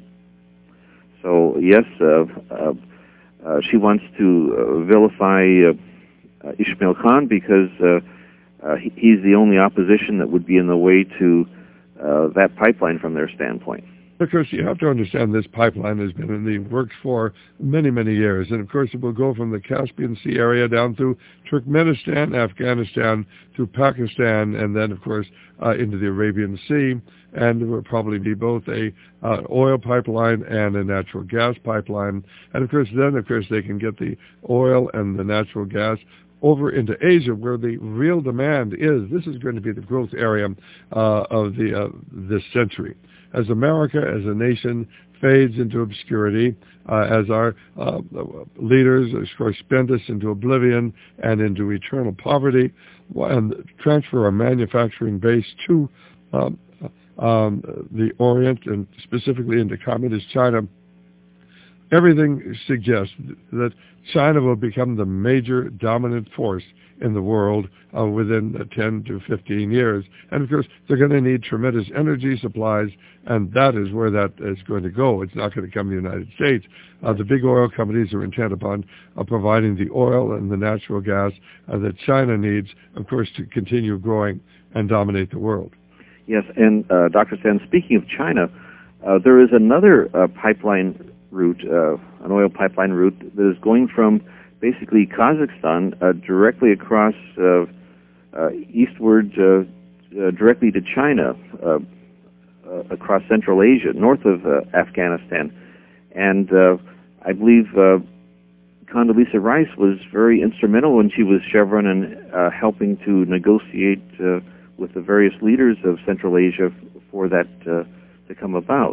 So, yes, uh, uh, uh, she wants to uh, vilify uh, uh, Ismail Khan because uh, uh, he, he's the only opposition that would be in the way to uh, that pipeline from their standpoint. Of course, you have to understand this pipeline has been in the works for many, many years. And, of course, it will go from the Caspian Sea area down through Turkmenistan, Afghanistan, through Pakistan, and then, of course, uh, into the Arabian Sea. And it will probably be both a uh, oil pipeline and a natural gas pipeline. And, of course, then, of course, they can get the oil and the natural gas over into Asia, where the real demand is. This is going to be the growth area uh, of the uh, this century. As America, as a nation, fades into obscurity, uh, as our uh, leaders, of course, spend us into oblivion and into eternal poverty, and transfer our manufacturing base to um, um, the Orient and specifically into communist China, everything suggests that China will become the major dominant force in the world uh, within uh, ten to fifteen years. And, of course, they're going to need tremendous energy supplies, and that is where that is going to go. It's not going to come to the United States. Uh, the big oil companies are intent upon uh, providing the oil and the natural gas uh, that China needs, of course, to continue growing and dominate the world. Yes, and uh, Doctor Stan, speaking of China, uh, there is another uh, pipeline route, uh, an oil pipeline route that is going from basically Kazakhstan uh, directly across uh, uh, eastward uh, uh, directly to China, uh, uh, across Central Asia, north of uh, Afghanistan. And uh, I believe uh, Condoleezza Rice was very instrumental when she was Chevron in uh, helping to negotiate uh, with the various leaders of Central Asia f- for that uh, to come about.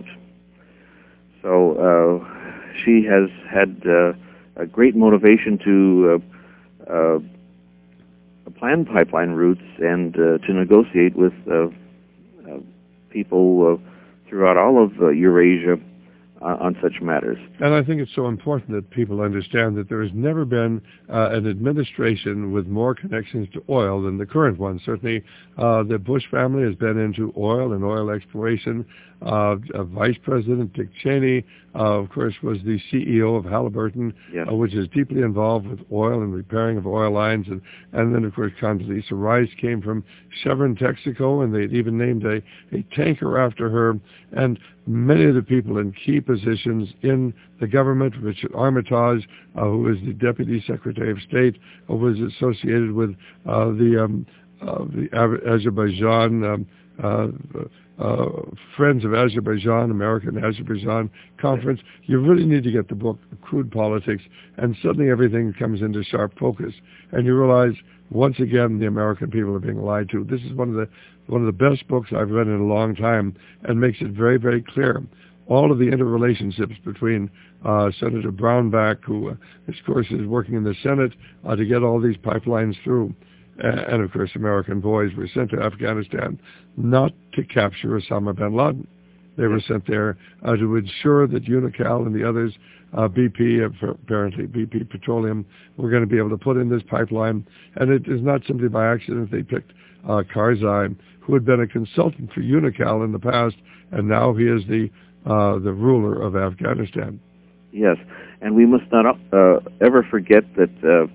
So uh, she has had uh, a great motivation to uh, uh, plan pipeline routes and uh, to negotiate with uh, uh, people uh, throughout all of uh, Eurasia uh, on such matters. And I think it's so important that people understand that there has never been uh, an administration with more connections to oil than the current one. Certainly, uh, the Bush family has been into oil and oil exploration uh, uh, Vice President Dick Cheney, uh, of course, was the C E O of Halliburton, yes. uh, which is deeply involved with oil and repairing of oil lines. And, and then, of course, Condoleezza Rice came from Chevron Texaco, and they'd even named a, a tanker after her. And many of the people in key positions in the government, Richard Armitage, uh, who was the Deputy Secretary of State, uh, was associated with uh, the, um, uh, the Azerbaijan um, uh, uh, Friends of Azerbaijan, American Azerbaijan Conference. You really need to get the book, Crude Politics, and suddenly everything comes into sharp focus. And you realize, once again, the American people are being lied to. This is one of the one of the best books I've read in a long time, and makes it very, very clear all of the interrelationships between uh, Senator Brownback, who, uh, of course, is working in the Senate uh, to get all these pipelines through. And, of course, American boys were sent to Afghanistan not to capture Osama bin Laden. They were sent there uh, to ensure that Unocal and the others, uh, B P, apparently B P Petroleum, were going to be able to put in this pipeline. And it is not simply by accident they picked uh, Karzai, who had been a consultant for Unocal in the past, and now he is the uh, the ruler of Afghanistan. Yes, and we must not uh, ever forget that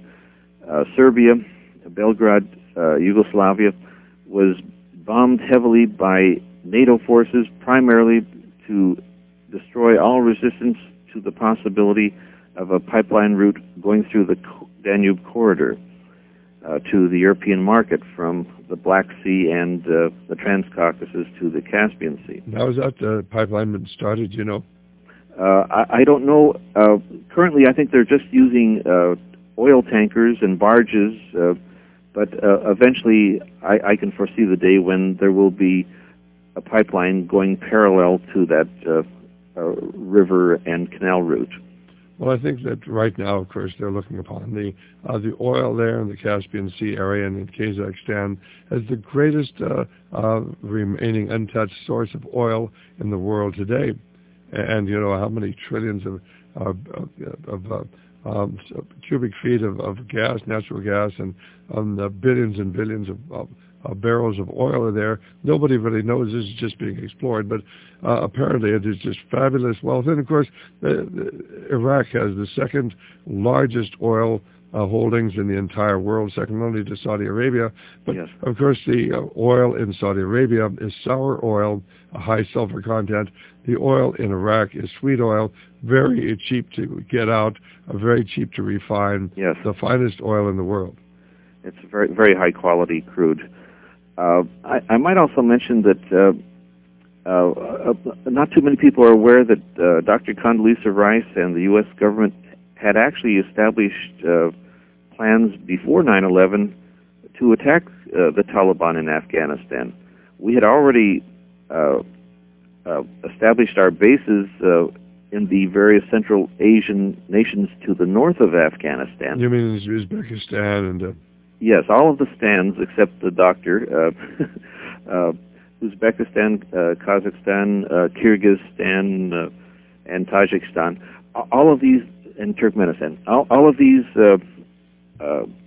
uh, uh, Serbia, Belgrade, uh, Yugoslavia, was bombed heavily by NATO forces, primarily to destroy all resistance to the possibility of a pipeline route going through the Danube corridor uh, to the European market from the Black Sea and uh, the Transcaucasus to the Caspian Sea. How has that uh, pipeline been started, you know? Uh, I, I don't know. Uh, currently, I think they're just using uh, oil tankers and barges, uh, but uh, eventually I, I can foresee the day when there will be a pipeline going parallel to that uh, uh, river and canal route. Well, I think that right now, of course, they're looking upon the uh, the oil there in the Caspian Sea area and in Kazakhstan as the greatest uh, uh, remaining untouched source of oil in the world today. And you know how many trillions of uh, of uh, um, cubic feet of, of gas, natural gas, and um, the billions and billions of, of uh, barrels of oil are there. Nobody really knows. This is just being explored, but uh, apparently it is just fabulous wealth. And of course, the, the, Iraq has the second largest oil Uh, holdings in the entire world, second only to Saudi Arabia. But yes. Of course, the uh, oil in Saudi Arabia is sour oil, a high sulfur content. The oil in Iraq is sweet oil, very cheap to get out, uh, very cheap to refine. Yes. The finest oil in the world. It's very, very high quality crude. Uh, I, I might also mention that uh, uh, uh, not too many people are aware that uh, Doctor Condoleezza Rice and the U S government had actually established uh, plans before nine eleven to attack uh, the Taliban in Afghanistan. We had already uh, uh, established our bases uh, in the various Central Asian nations to the north of Afghanistan. You mean Uzbekistan and... Uh... Yes, all of the stands except the doctor. Uh, uh, Uzbekistan, uh, Kazakhstan, uh, Kyrgyzstan, uh, and Tajikistan. All of these... and Turkmenistan. All, all of these uh, uh,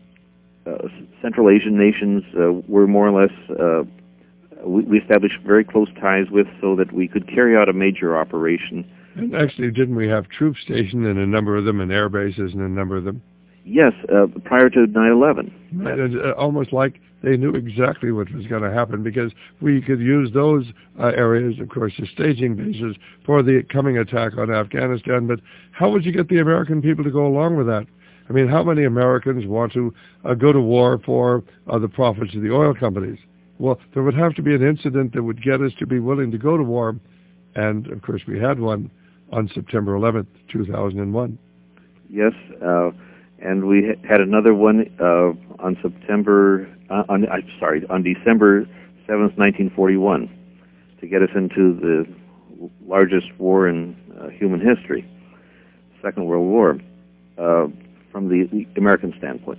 uh, Central Asian nations uh, were more or less, uh, we, we established very close ties with so that we could carry out a major operation. And actually, didn't we have troops stationed in a number of them and air bases in a number of them? Yes, uh, prior to nine eleven. Right, and, uh, almost like they knew exactly what was going to happen, because we could use those uh, areas, of course, as staging bases for the coming attack on Afghanistan. But how would you get the American people to go along with that? I mean, how many Americans want to uh, go to war for uh, the profits of the oil companies? Well, there would have to be an incident that would get us to be willing to go to war. And, of course, we had one on September eleventh, two thousand one. Yes, uh, and we had another one uh, on September, uh, on, I'm sorry, on December seventh, nineteen forty-one, to get us into the largest war in uh, human history, Second World War, uh, from the American standpoint.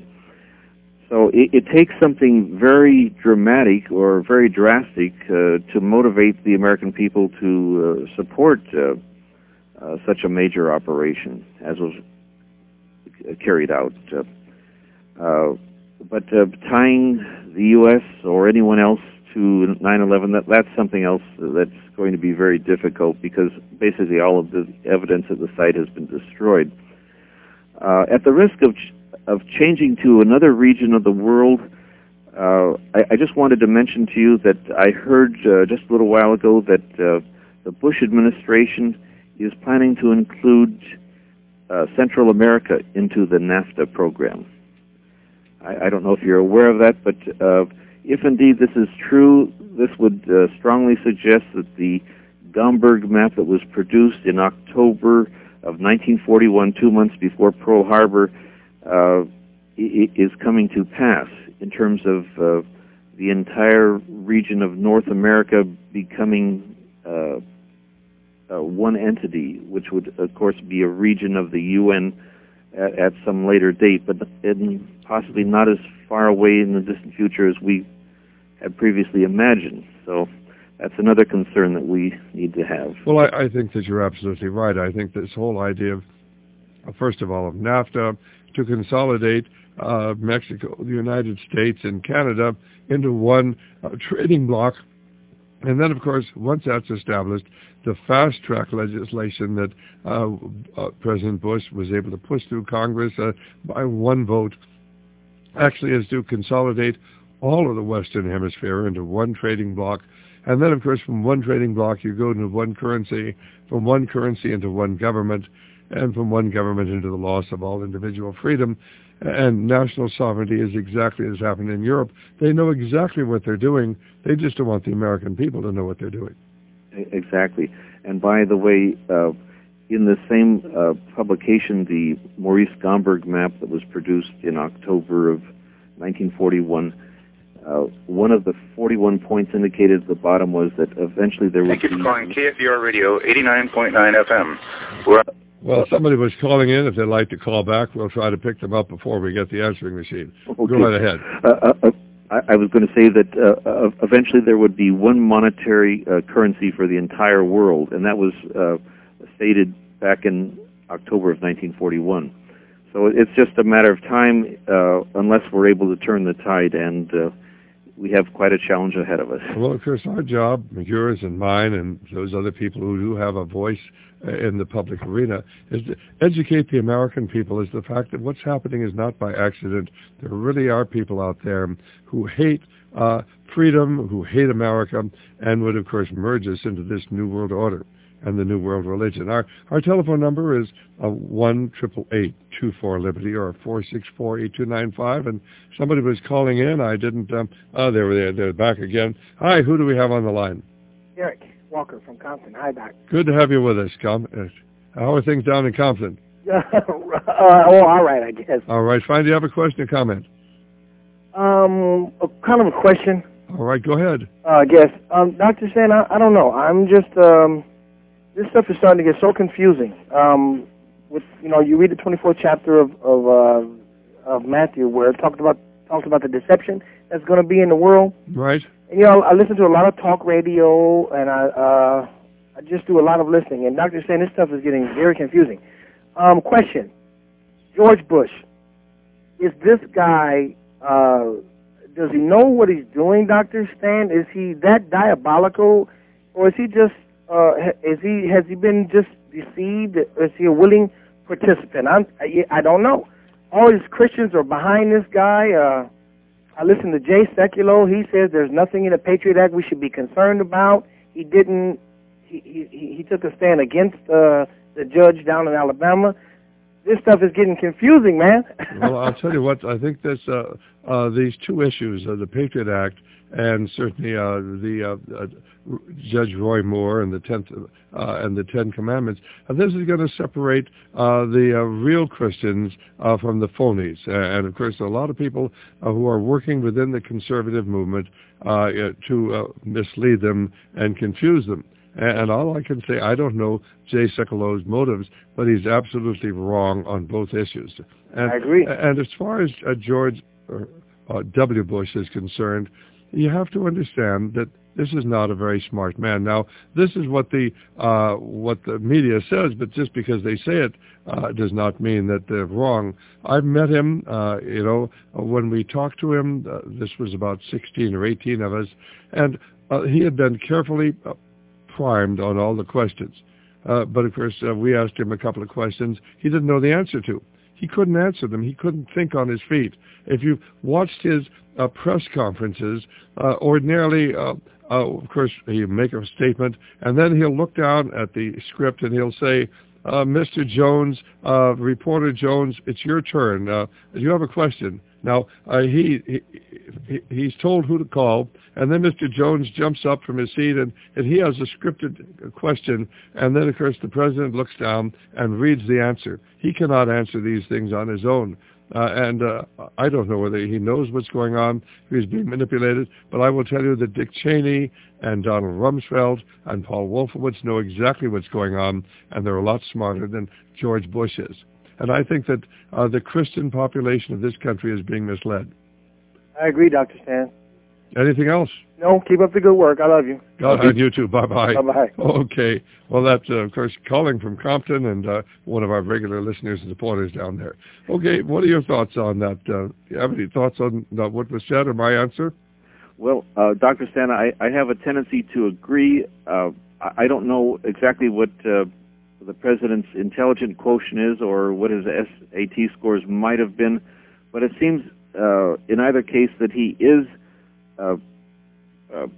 So it, it takes something very dramatic or very drastic uh, to motivate the American people to uh, support uh, uh, such a major operation as was carried out. Uh, uh, but uh, tying the U S or anyone else to nine eleven, that, that's something else that's going to be very difficult because basically all of the evidence at the site has been destroyed. Uh, at the risk of ch- of changing to another region of the world, uh, I, I just wanted to mention to you that I heard uh, just a little while ago that uh, the Bush administration is planning to include uh, Central America into the NAFTA program. I, I don't know if you're aware of that, but uh, if indeed this is true, this would uh, strongly suggest that the Gomberg map that was produced in October of nineteen forty-one, two months before Pearl Harbor, uh, is coming to pass in terms of uh, the entire region of North America becoming uh, uh, one entity, which would, of course, be a region of the U N at, at some later date, but in possibly not as far away in the distant future as we had previously imagined. So that's another concern that we need to have. Well, I, I think that you're absolutely right. I think this whole idea of, first of all, of NAFTA to consolidate uh, Mexico, the United States, and Canada into one uh, trading bloc. And then, of course, once that's established, the fast-track legislation that uh, uh, President Bush was able to push through Congress uh, by one vote actually is to consolidate all of the Western Hemisphere into one trading bloc. And then, of course, from one trading bloc, you go into one currency, from one currency into one government, and from one government into the loss of all individual freedom. And national sovereignty is exactly as happened in Europe. They know exactly what they're doing. They just don't want the American people to know what they're doing. Exactly. And by the way, uh, in the same uh, publication, the Maurice Gomberg map that was produced in October of nineteen forty-one, Uh, one of the forty-one points indicated at the bottom was that eventually there would be... Thank you for calling K F D R Radio, eighty-nine point nine F M. We're well, somebody was calling in. If they'd like to call back, we'll try to pick them up before we get the answering machine. Okay. Go right ahead. Uh, uh, uh, I, I was going to say that uh, uh, eventually there would be one monetary uh, currency for the entire world, and that was uh, stated back in October of nineteen forty-one. So it's just a matter of time uh, unless we're able to turn the tide, and uh, we have quite a challenge ahead of us. Well, of course, our job, yours and mine, and those other people who do have a voice in the public arena, is to educate the American people as the fact that what's happening is not by accident. There really are people out there who hate uh, freedom, who hate America, and would, of course, merge us into this New World Order and the New World Religion. Our our telephone number is uh, one triple eight two four Liberty or four six four eight two nine five. And somebody was calling in. I didn't. Um, oh, they were there. They're back again. Hi, who do we have on the line? Eric Walker from Compton. Hi, Doc. Good to have you with us, Com. Uh, how are things down in Compton? uh, oh, all right, I guess. All right, fine. Do you have a question or comment? Um, a, kind of a question. All right, go ahead. Uh, I guess, um, Doctor Stan, I, I don't know. I'm just um. This stuff is starting to get so confusing. Um, with you know, you read the twenty-fourth chapter of of, uh, of Matthew, where it talks about talks about the deception that's going to be in the world. Right. And, you know, I listen to a lot of talk radio, and I uh, I just do a lot of listening. And Doctor Stan, this stuff is getting very confusing. Um, question: George Bush, is this guy? Uh, does he know what he's doing, Doctor Stan? Is he that diabolical, or is he just Uh, is he has he been just deceived? Or is he a willing participant? I'm, I, I don't know. All these Christians are behind this guy. Uh, I listen to Jay Sekulow. He says there's nothing in the Patriot Act we should be concerned about. He didn't. He he, he took a stand against uh, the judge down in Alabama. This stuff is getting confusing, man. Well, I'll tell you what. I think this uh, uh, these two issues, uh, the Patriot Act and certainly uh, the uh, uh, Judge Roy Moore and the tenth uh, and the Ten Commandments. And this is going to separate uh, the uh, real Christians uh, from the phonies. Uh, and of course, a lot of people uh, who are working within the conservative movement uh, to uh, mislead them and confuse them. And, and all I can say, I don't know Jay Sekulow's motives, but he's absolutely wrong on both issues. And, I agree. And as far as uh, George uh, uh, W. Bush is concerned, you have to understand that this is not a very smart man. Now, this is what the uh, what the media says, but just because they say it uh, does not mean that they're wrong. I've met him, uh, you know, when we talked to him, uh, this was about sixteen or eighteen of us, and uh, he had been carefully uh, primed on all the questions. Uh, but, of course, uh, we asked him a couple of questions he didn't know the answer to. He couldn't answer them. He couldn't think on his feet. If you watched his uh, press conferences, uh, ordinarily, uh, uh, of course, he'll make a statement, and then he'll look down at the script and he'll say, uh, Mister Jones, uh, Reporter Jones, it's your turn. Uh, do you have a question? Now, uh, he, he he's told who to call, and then Mister Jones jumps up from his seat, and, and he has a scripted question, and then, of course, the president looks down and reads the answer. He cannot answer these things on his own. Uh, and uh, I don't know whether he knows what's going on, if he's being manipulated, but I will tell you that Dick Cheney and Donald Rumsfeld and Paul Wolfowitz know exactly what's going on, and they're a lot smarter than George Bush is. And I think that uh, the Christian population of this country is being misled. I agree, Doctor Stan. Anything else? No, keep up the good work. I love you. God, and you too. Bye-bye. Bye-bye. Okay. Well, that's, uh, of course, calling from Compton and uh, one of our regular listeners and supporters down there. Okay, what are your thoughts on that? Uh, do you have any thoughts on uh, what was said or my answer? Well, uh, Doctor Stan, I, I have a tendency to agree. Uh, I don't know exactly what uh, the president's intelligent quotient is or what his S A T scores might have been, but it seems uh, in either case that he is uh, uh,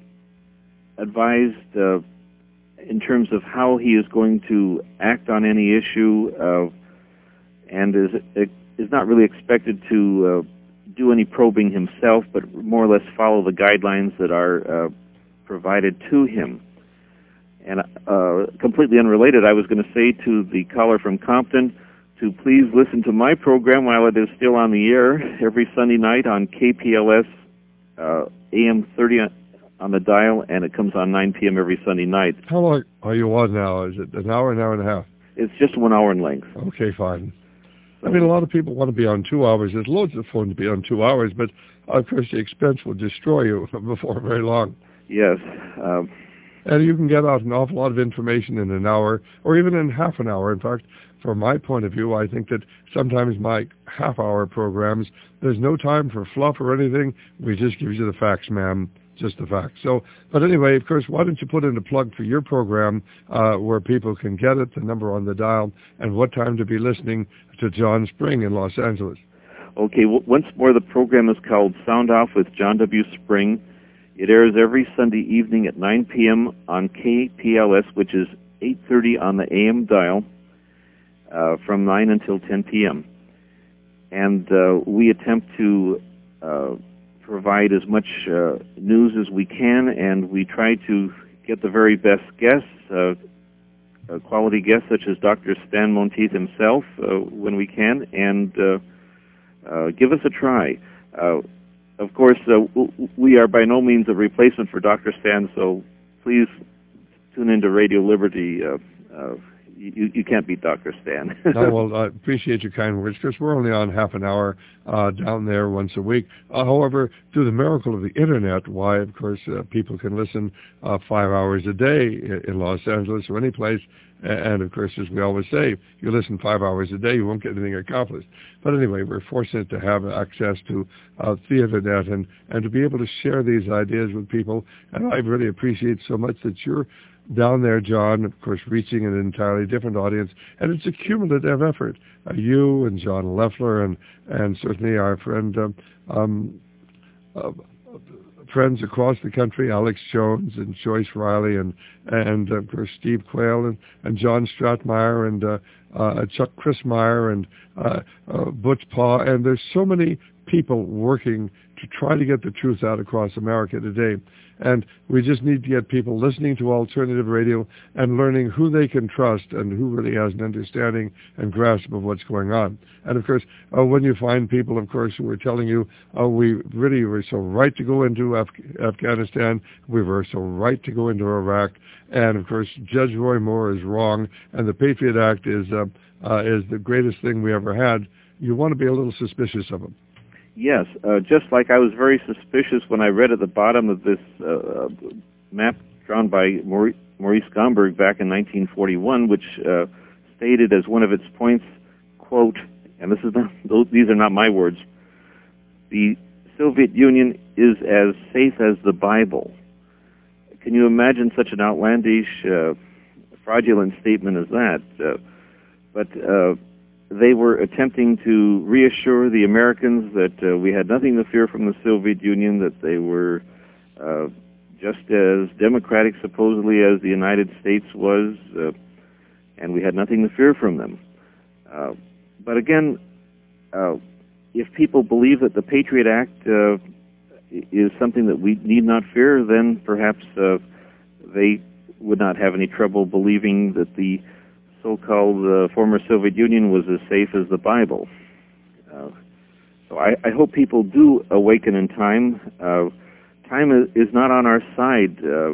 advised uh, in terms of how he is going to act on any issue, uh, and is is not really expected to uh, do any probing himself, but more or less follow the guidelines that are uh, provided to him. And uh, completely unrelated, I was going to say to the caller from Compton to please listen to my program while it is still on the air every Sunday night on K P L S uh, A M thirty on the dial, and it comes on nine p.m. every Sunday night. How long are you on now? Is it an hour, an hour and a half? It's just one hour in length. Okay, fine. I mean, a lot of people want to be on two hours. There's loads of fun to be on two hours, but of course the expense will destroy you before very long. Yes. Um, And you can get out an awful lot of information in an hour, or even in half an hour. In fact, from my point of view, I think that sometimes my half-hour programs, there's no time for fluff or anything. We just give you the facts, ma'am, just the facts. So, but anyway, of course, why don't you put in a plug for your program uh, where people can get it, the number on the dial, and what time to be listening to John Spring in Los Angeles. Okay, well, once more, the program is called Sound Off with John W. Spring. It airs every Sunday evening at nine p.m. on K P L S, which is eight thirty on the A M dial, uh, from nine until ten p.m. And uh, we attempt to uh, provide as much uh, news as we can, and we try to get the very best guests, uh, uh, quality guests such as Doctor Stan Monteith himself uh, when we can, and uh, uh, give us a try. Uh, Of course, uh, we are by no means a replacement for Doctor Stan, so please tune into Radio Liberty. Uh, uh, you, you can't beat Doctor Stan. No, well, I appreciate your kind words, because we're only on half an hour uh, down there once a week. Uh, however, through the miracle of the Internet, why, of course, uh, people can listen uh, five hours a day in Los Angeles or any place. And, of course, as we always say, if you listen five hours a day, you won't get anything accomplished. But anyway, we're fortunate to have access to uh, the Internet and, and to be able to share these ideas with people. And I really appreciate so much that you're down there, John, of course, reaching an entirely different audience. And it's a cumulative effort. Uh, you and John Leffler and, and certainly our friend um, um, uh, friends across the country, Alex Jones and Joyce Riley and, and of course, Steve Quayle and, and John Stratmeyer and uh, uh, Chuck Christmeyer and uh, uh, Butch Paw. And there's so many people working to try to get the truth out across America today. And we just need to get people listening to alternative radio and learning who they can trust and who really has an understanding and grasp of what's going on. And, of course, uh, when you find people, of course, who are telling you, oh, we really were so right to go into Af- Afghanistan, we were so right to go into Iraq, and, of course, Judge Roy Moore is wrong, and the Patriot Act is, uh, uh, is the greatest thing we ever had, you want to be a little suspicious of them. Yes, uh, just like I was very suspicious when I read at the bottom of this uh, map drawn by Maurice, Maurice Gomberg back in nineteen forty-one, which uh, stated as one of its points, quote, and this is not, these are not my words, the Soviet Union is as safe as the Bible. Can you imagine such an outlandish, uh, fraudulent statement as that? Uh, but uh, they were attempting to reassure the Americans that uh, we had nothing to fear from the Soviet Union, that they were uh, just as democratic, supposedly, as the United States was, uh, and we had nothing to fear from them. Uh, but again, uh, if people believe that the Patriot Act uh, is something that we need not fear, then perhaps uh, they would not have any trouble believing that the so-called uh, former Soviet Union was as safe as the Bible. Uh, so I, I hope people do awaken in time. Uh, time is, is not on our side. Uh,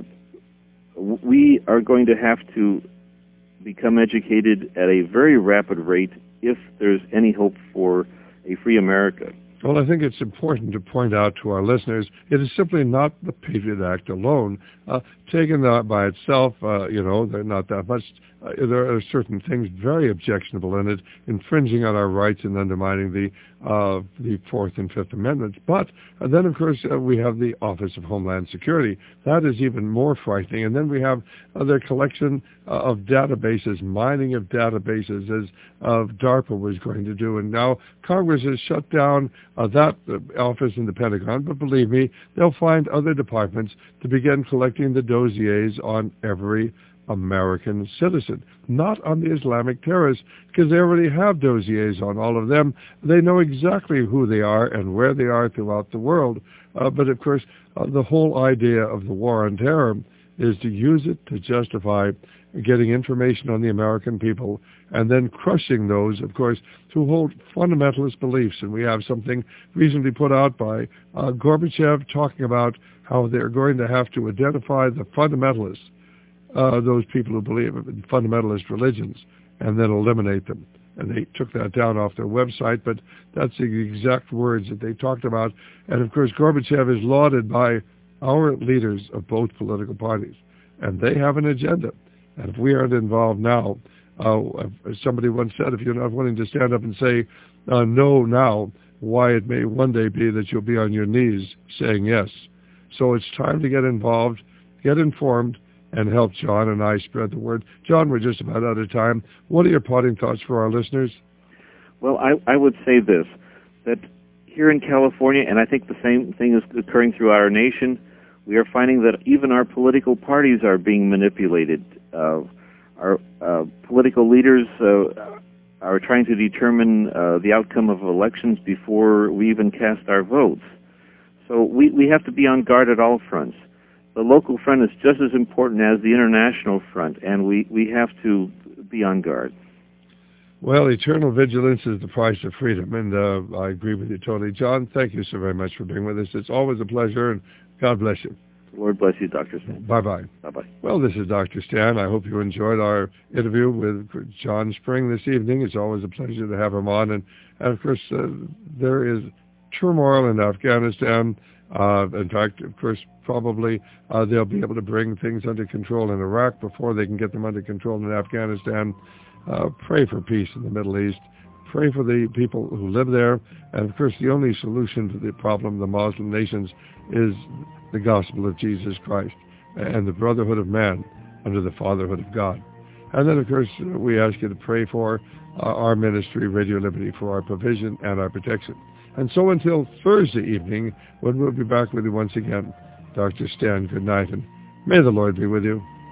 we are going to have to become educated at a very rapid rate if there's any hope for a free America. Well, I think it's important to point out to our listeners, it is simply not the Patriot Act alone. Uh, taken by itself, uh, you know, they're not that much. Uh, there are certain things very objectionable in it, infringing on our rights and undermining the uh, the Fourth and Fifth Amendments. But uh, then, of course, uh, we have the Office of Homeland Security. That is even more frightening. And then we have uh, their collection uh, of databases, mining of databases, as uh, DARPA was going to do. And now Congress has shut down uh, that uh, office in the Pentagon. But believe me, they'll find other departments to begin collecting the dossiers on every American citizen, not on the Islamic terrorists, because they already have dossiers on all of them. They know exactly who they are and where they are throughout the world. Uh, but of course, uh, the whole idea of the war on terror is to use it to justify getting information on the American people and then crushing those, of course, who hold fundamentalist beliefs. And we have something recently put out by uh, Gorbachev talking about how they're going to have to identify the fundamentalists, Uh, those people who believe in fundamentalist religions, and then eliminate them. And they took that down off their website, but that's the exact words that they talked about. And of course, Gorbachev is lauded by our leaders of both political parties, and they have an agenda. And if we aren't involved now, uh, as somebody once said, if you're not willing to stand up and say uh, no now, why it may one day be that you'll be on your knees saying yes. So it's time to get involved, get informed, and help John and I spread the word. John, we're just about out of time. What are your parting thoughts for our listeners? Well, I, I would say this, that here in California, and I think the same thing is occurring throughout our nation, we are finding that even our political parties are being manipulated. Uh, our uh, political leaders uh, are trying to determine uh, the outcome of elections before we even cast our votes. So we, we have to be on guard at all fronts. The local front is just as important as the international front, and we, we have to be on guard. Well, eternal vigilance is the price of freedom, and uh, I agree with you totally. John, thank you so very much for being with us. It's always a pleasure, and God bless you. Lord bless you, Doctor Stan. Bye-bye. Bye-bye. Well, this is Doctor Stan. I hope you enjoyed our interview with John Spring this evening. It's always a pleasure to have him on, and, and of course, uh, there is turmoil in Afghanistan. Uh, in fact, of course, probably uh, they'll be able to bring things under control in Iraq before they can get them under control in Afghanistan. Uh, pray for peace in the Middle East. Pray for the people who live there. And, of course, the only solution to the problem of the Muslim nations is the gospel of Jesus Christ and the brotherhood of man under the fatherhood of God. And then, of course, we ask you to pray for uh, our ministry, Radio Liberty, for our provision and our protection. And so until Thursday evening, when we'll be back with you once again, Doctor Stan, good night, and may the Lord be with you.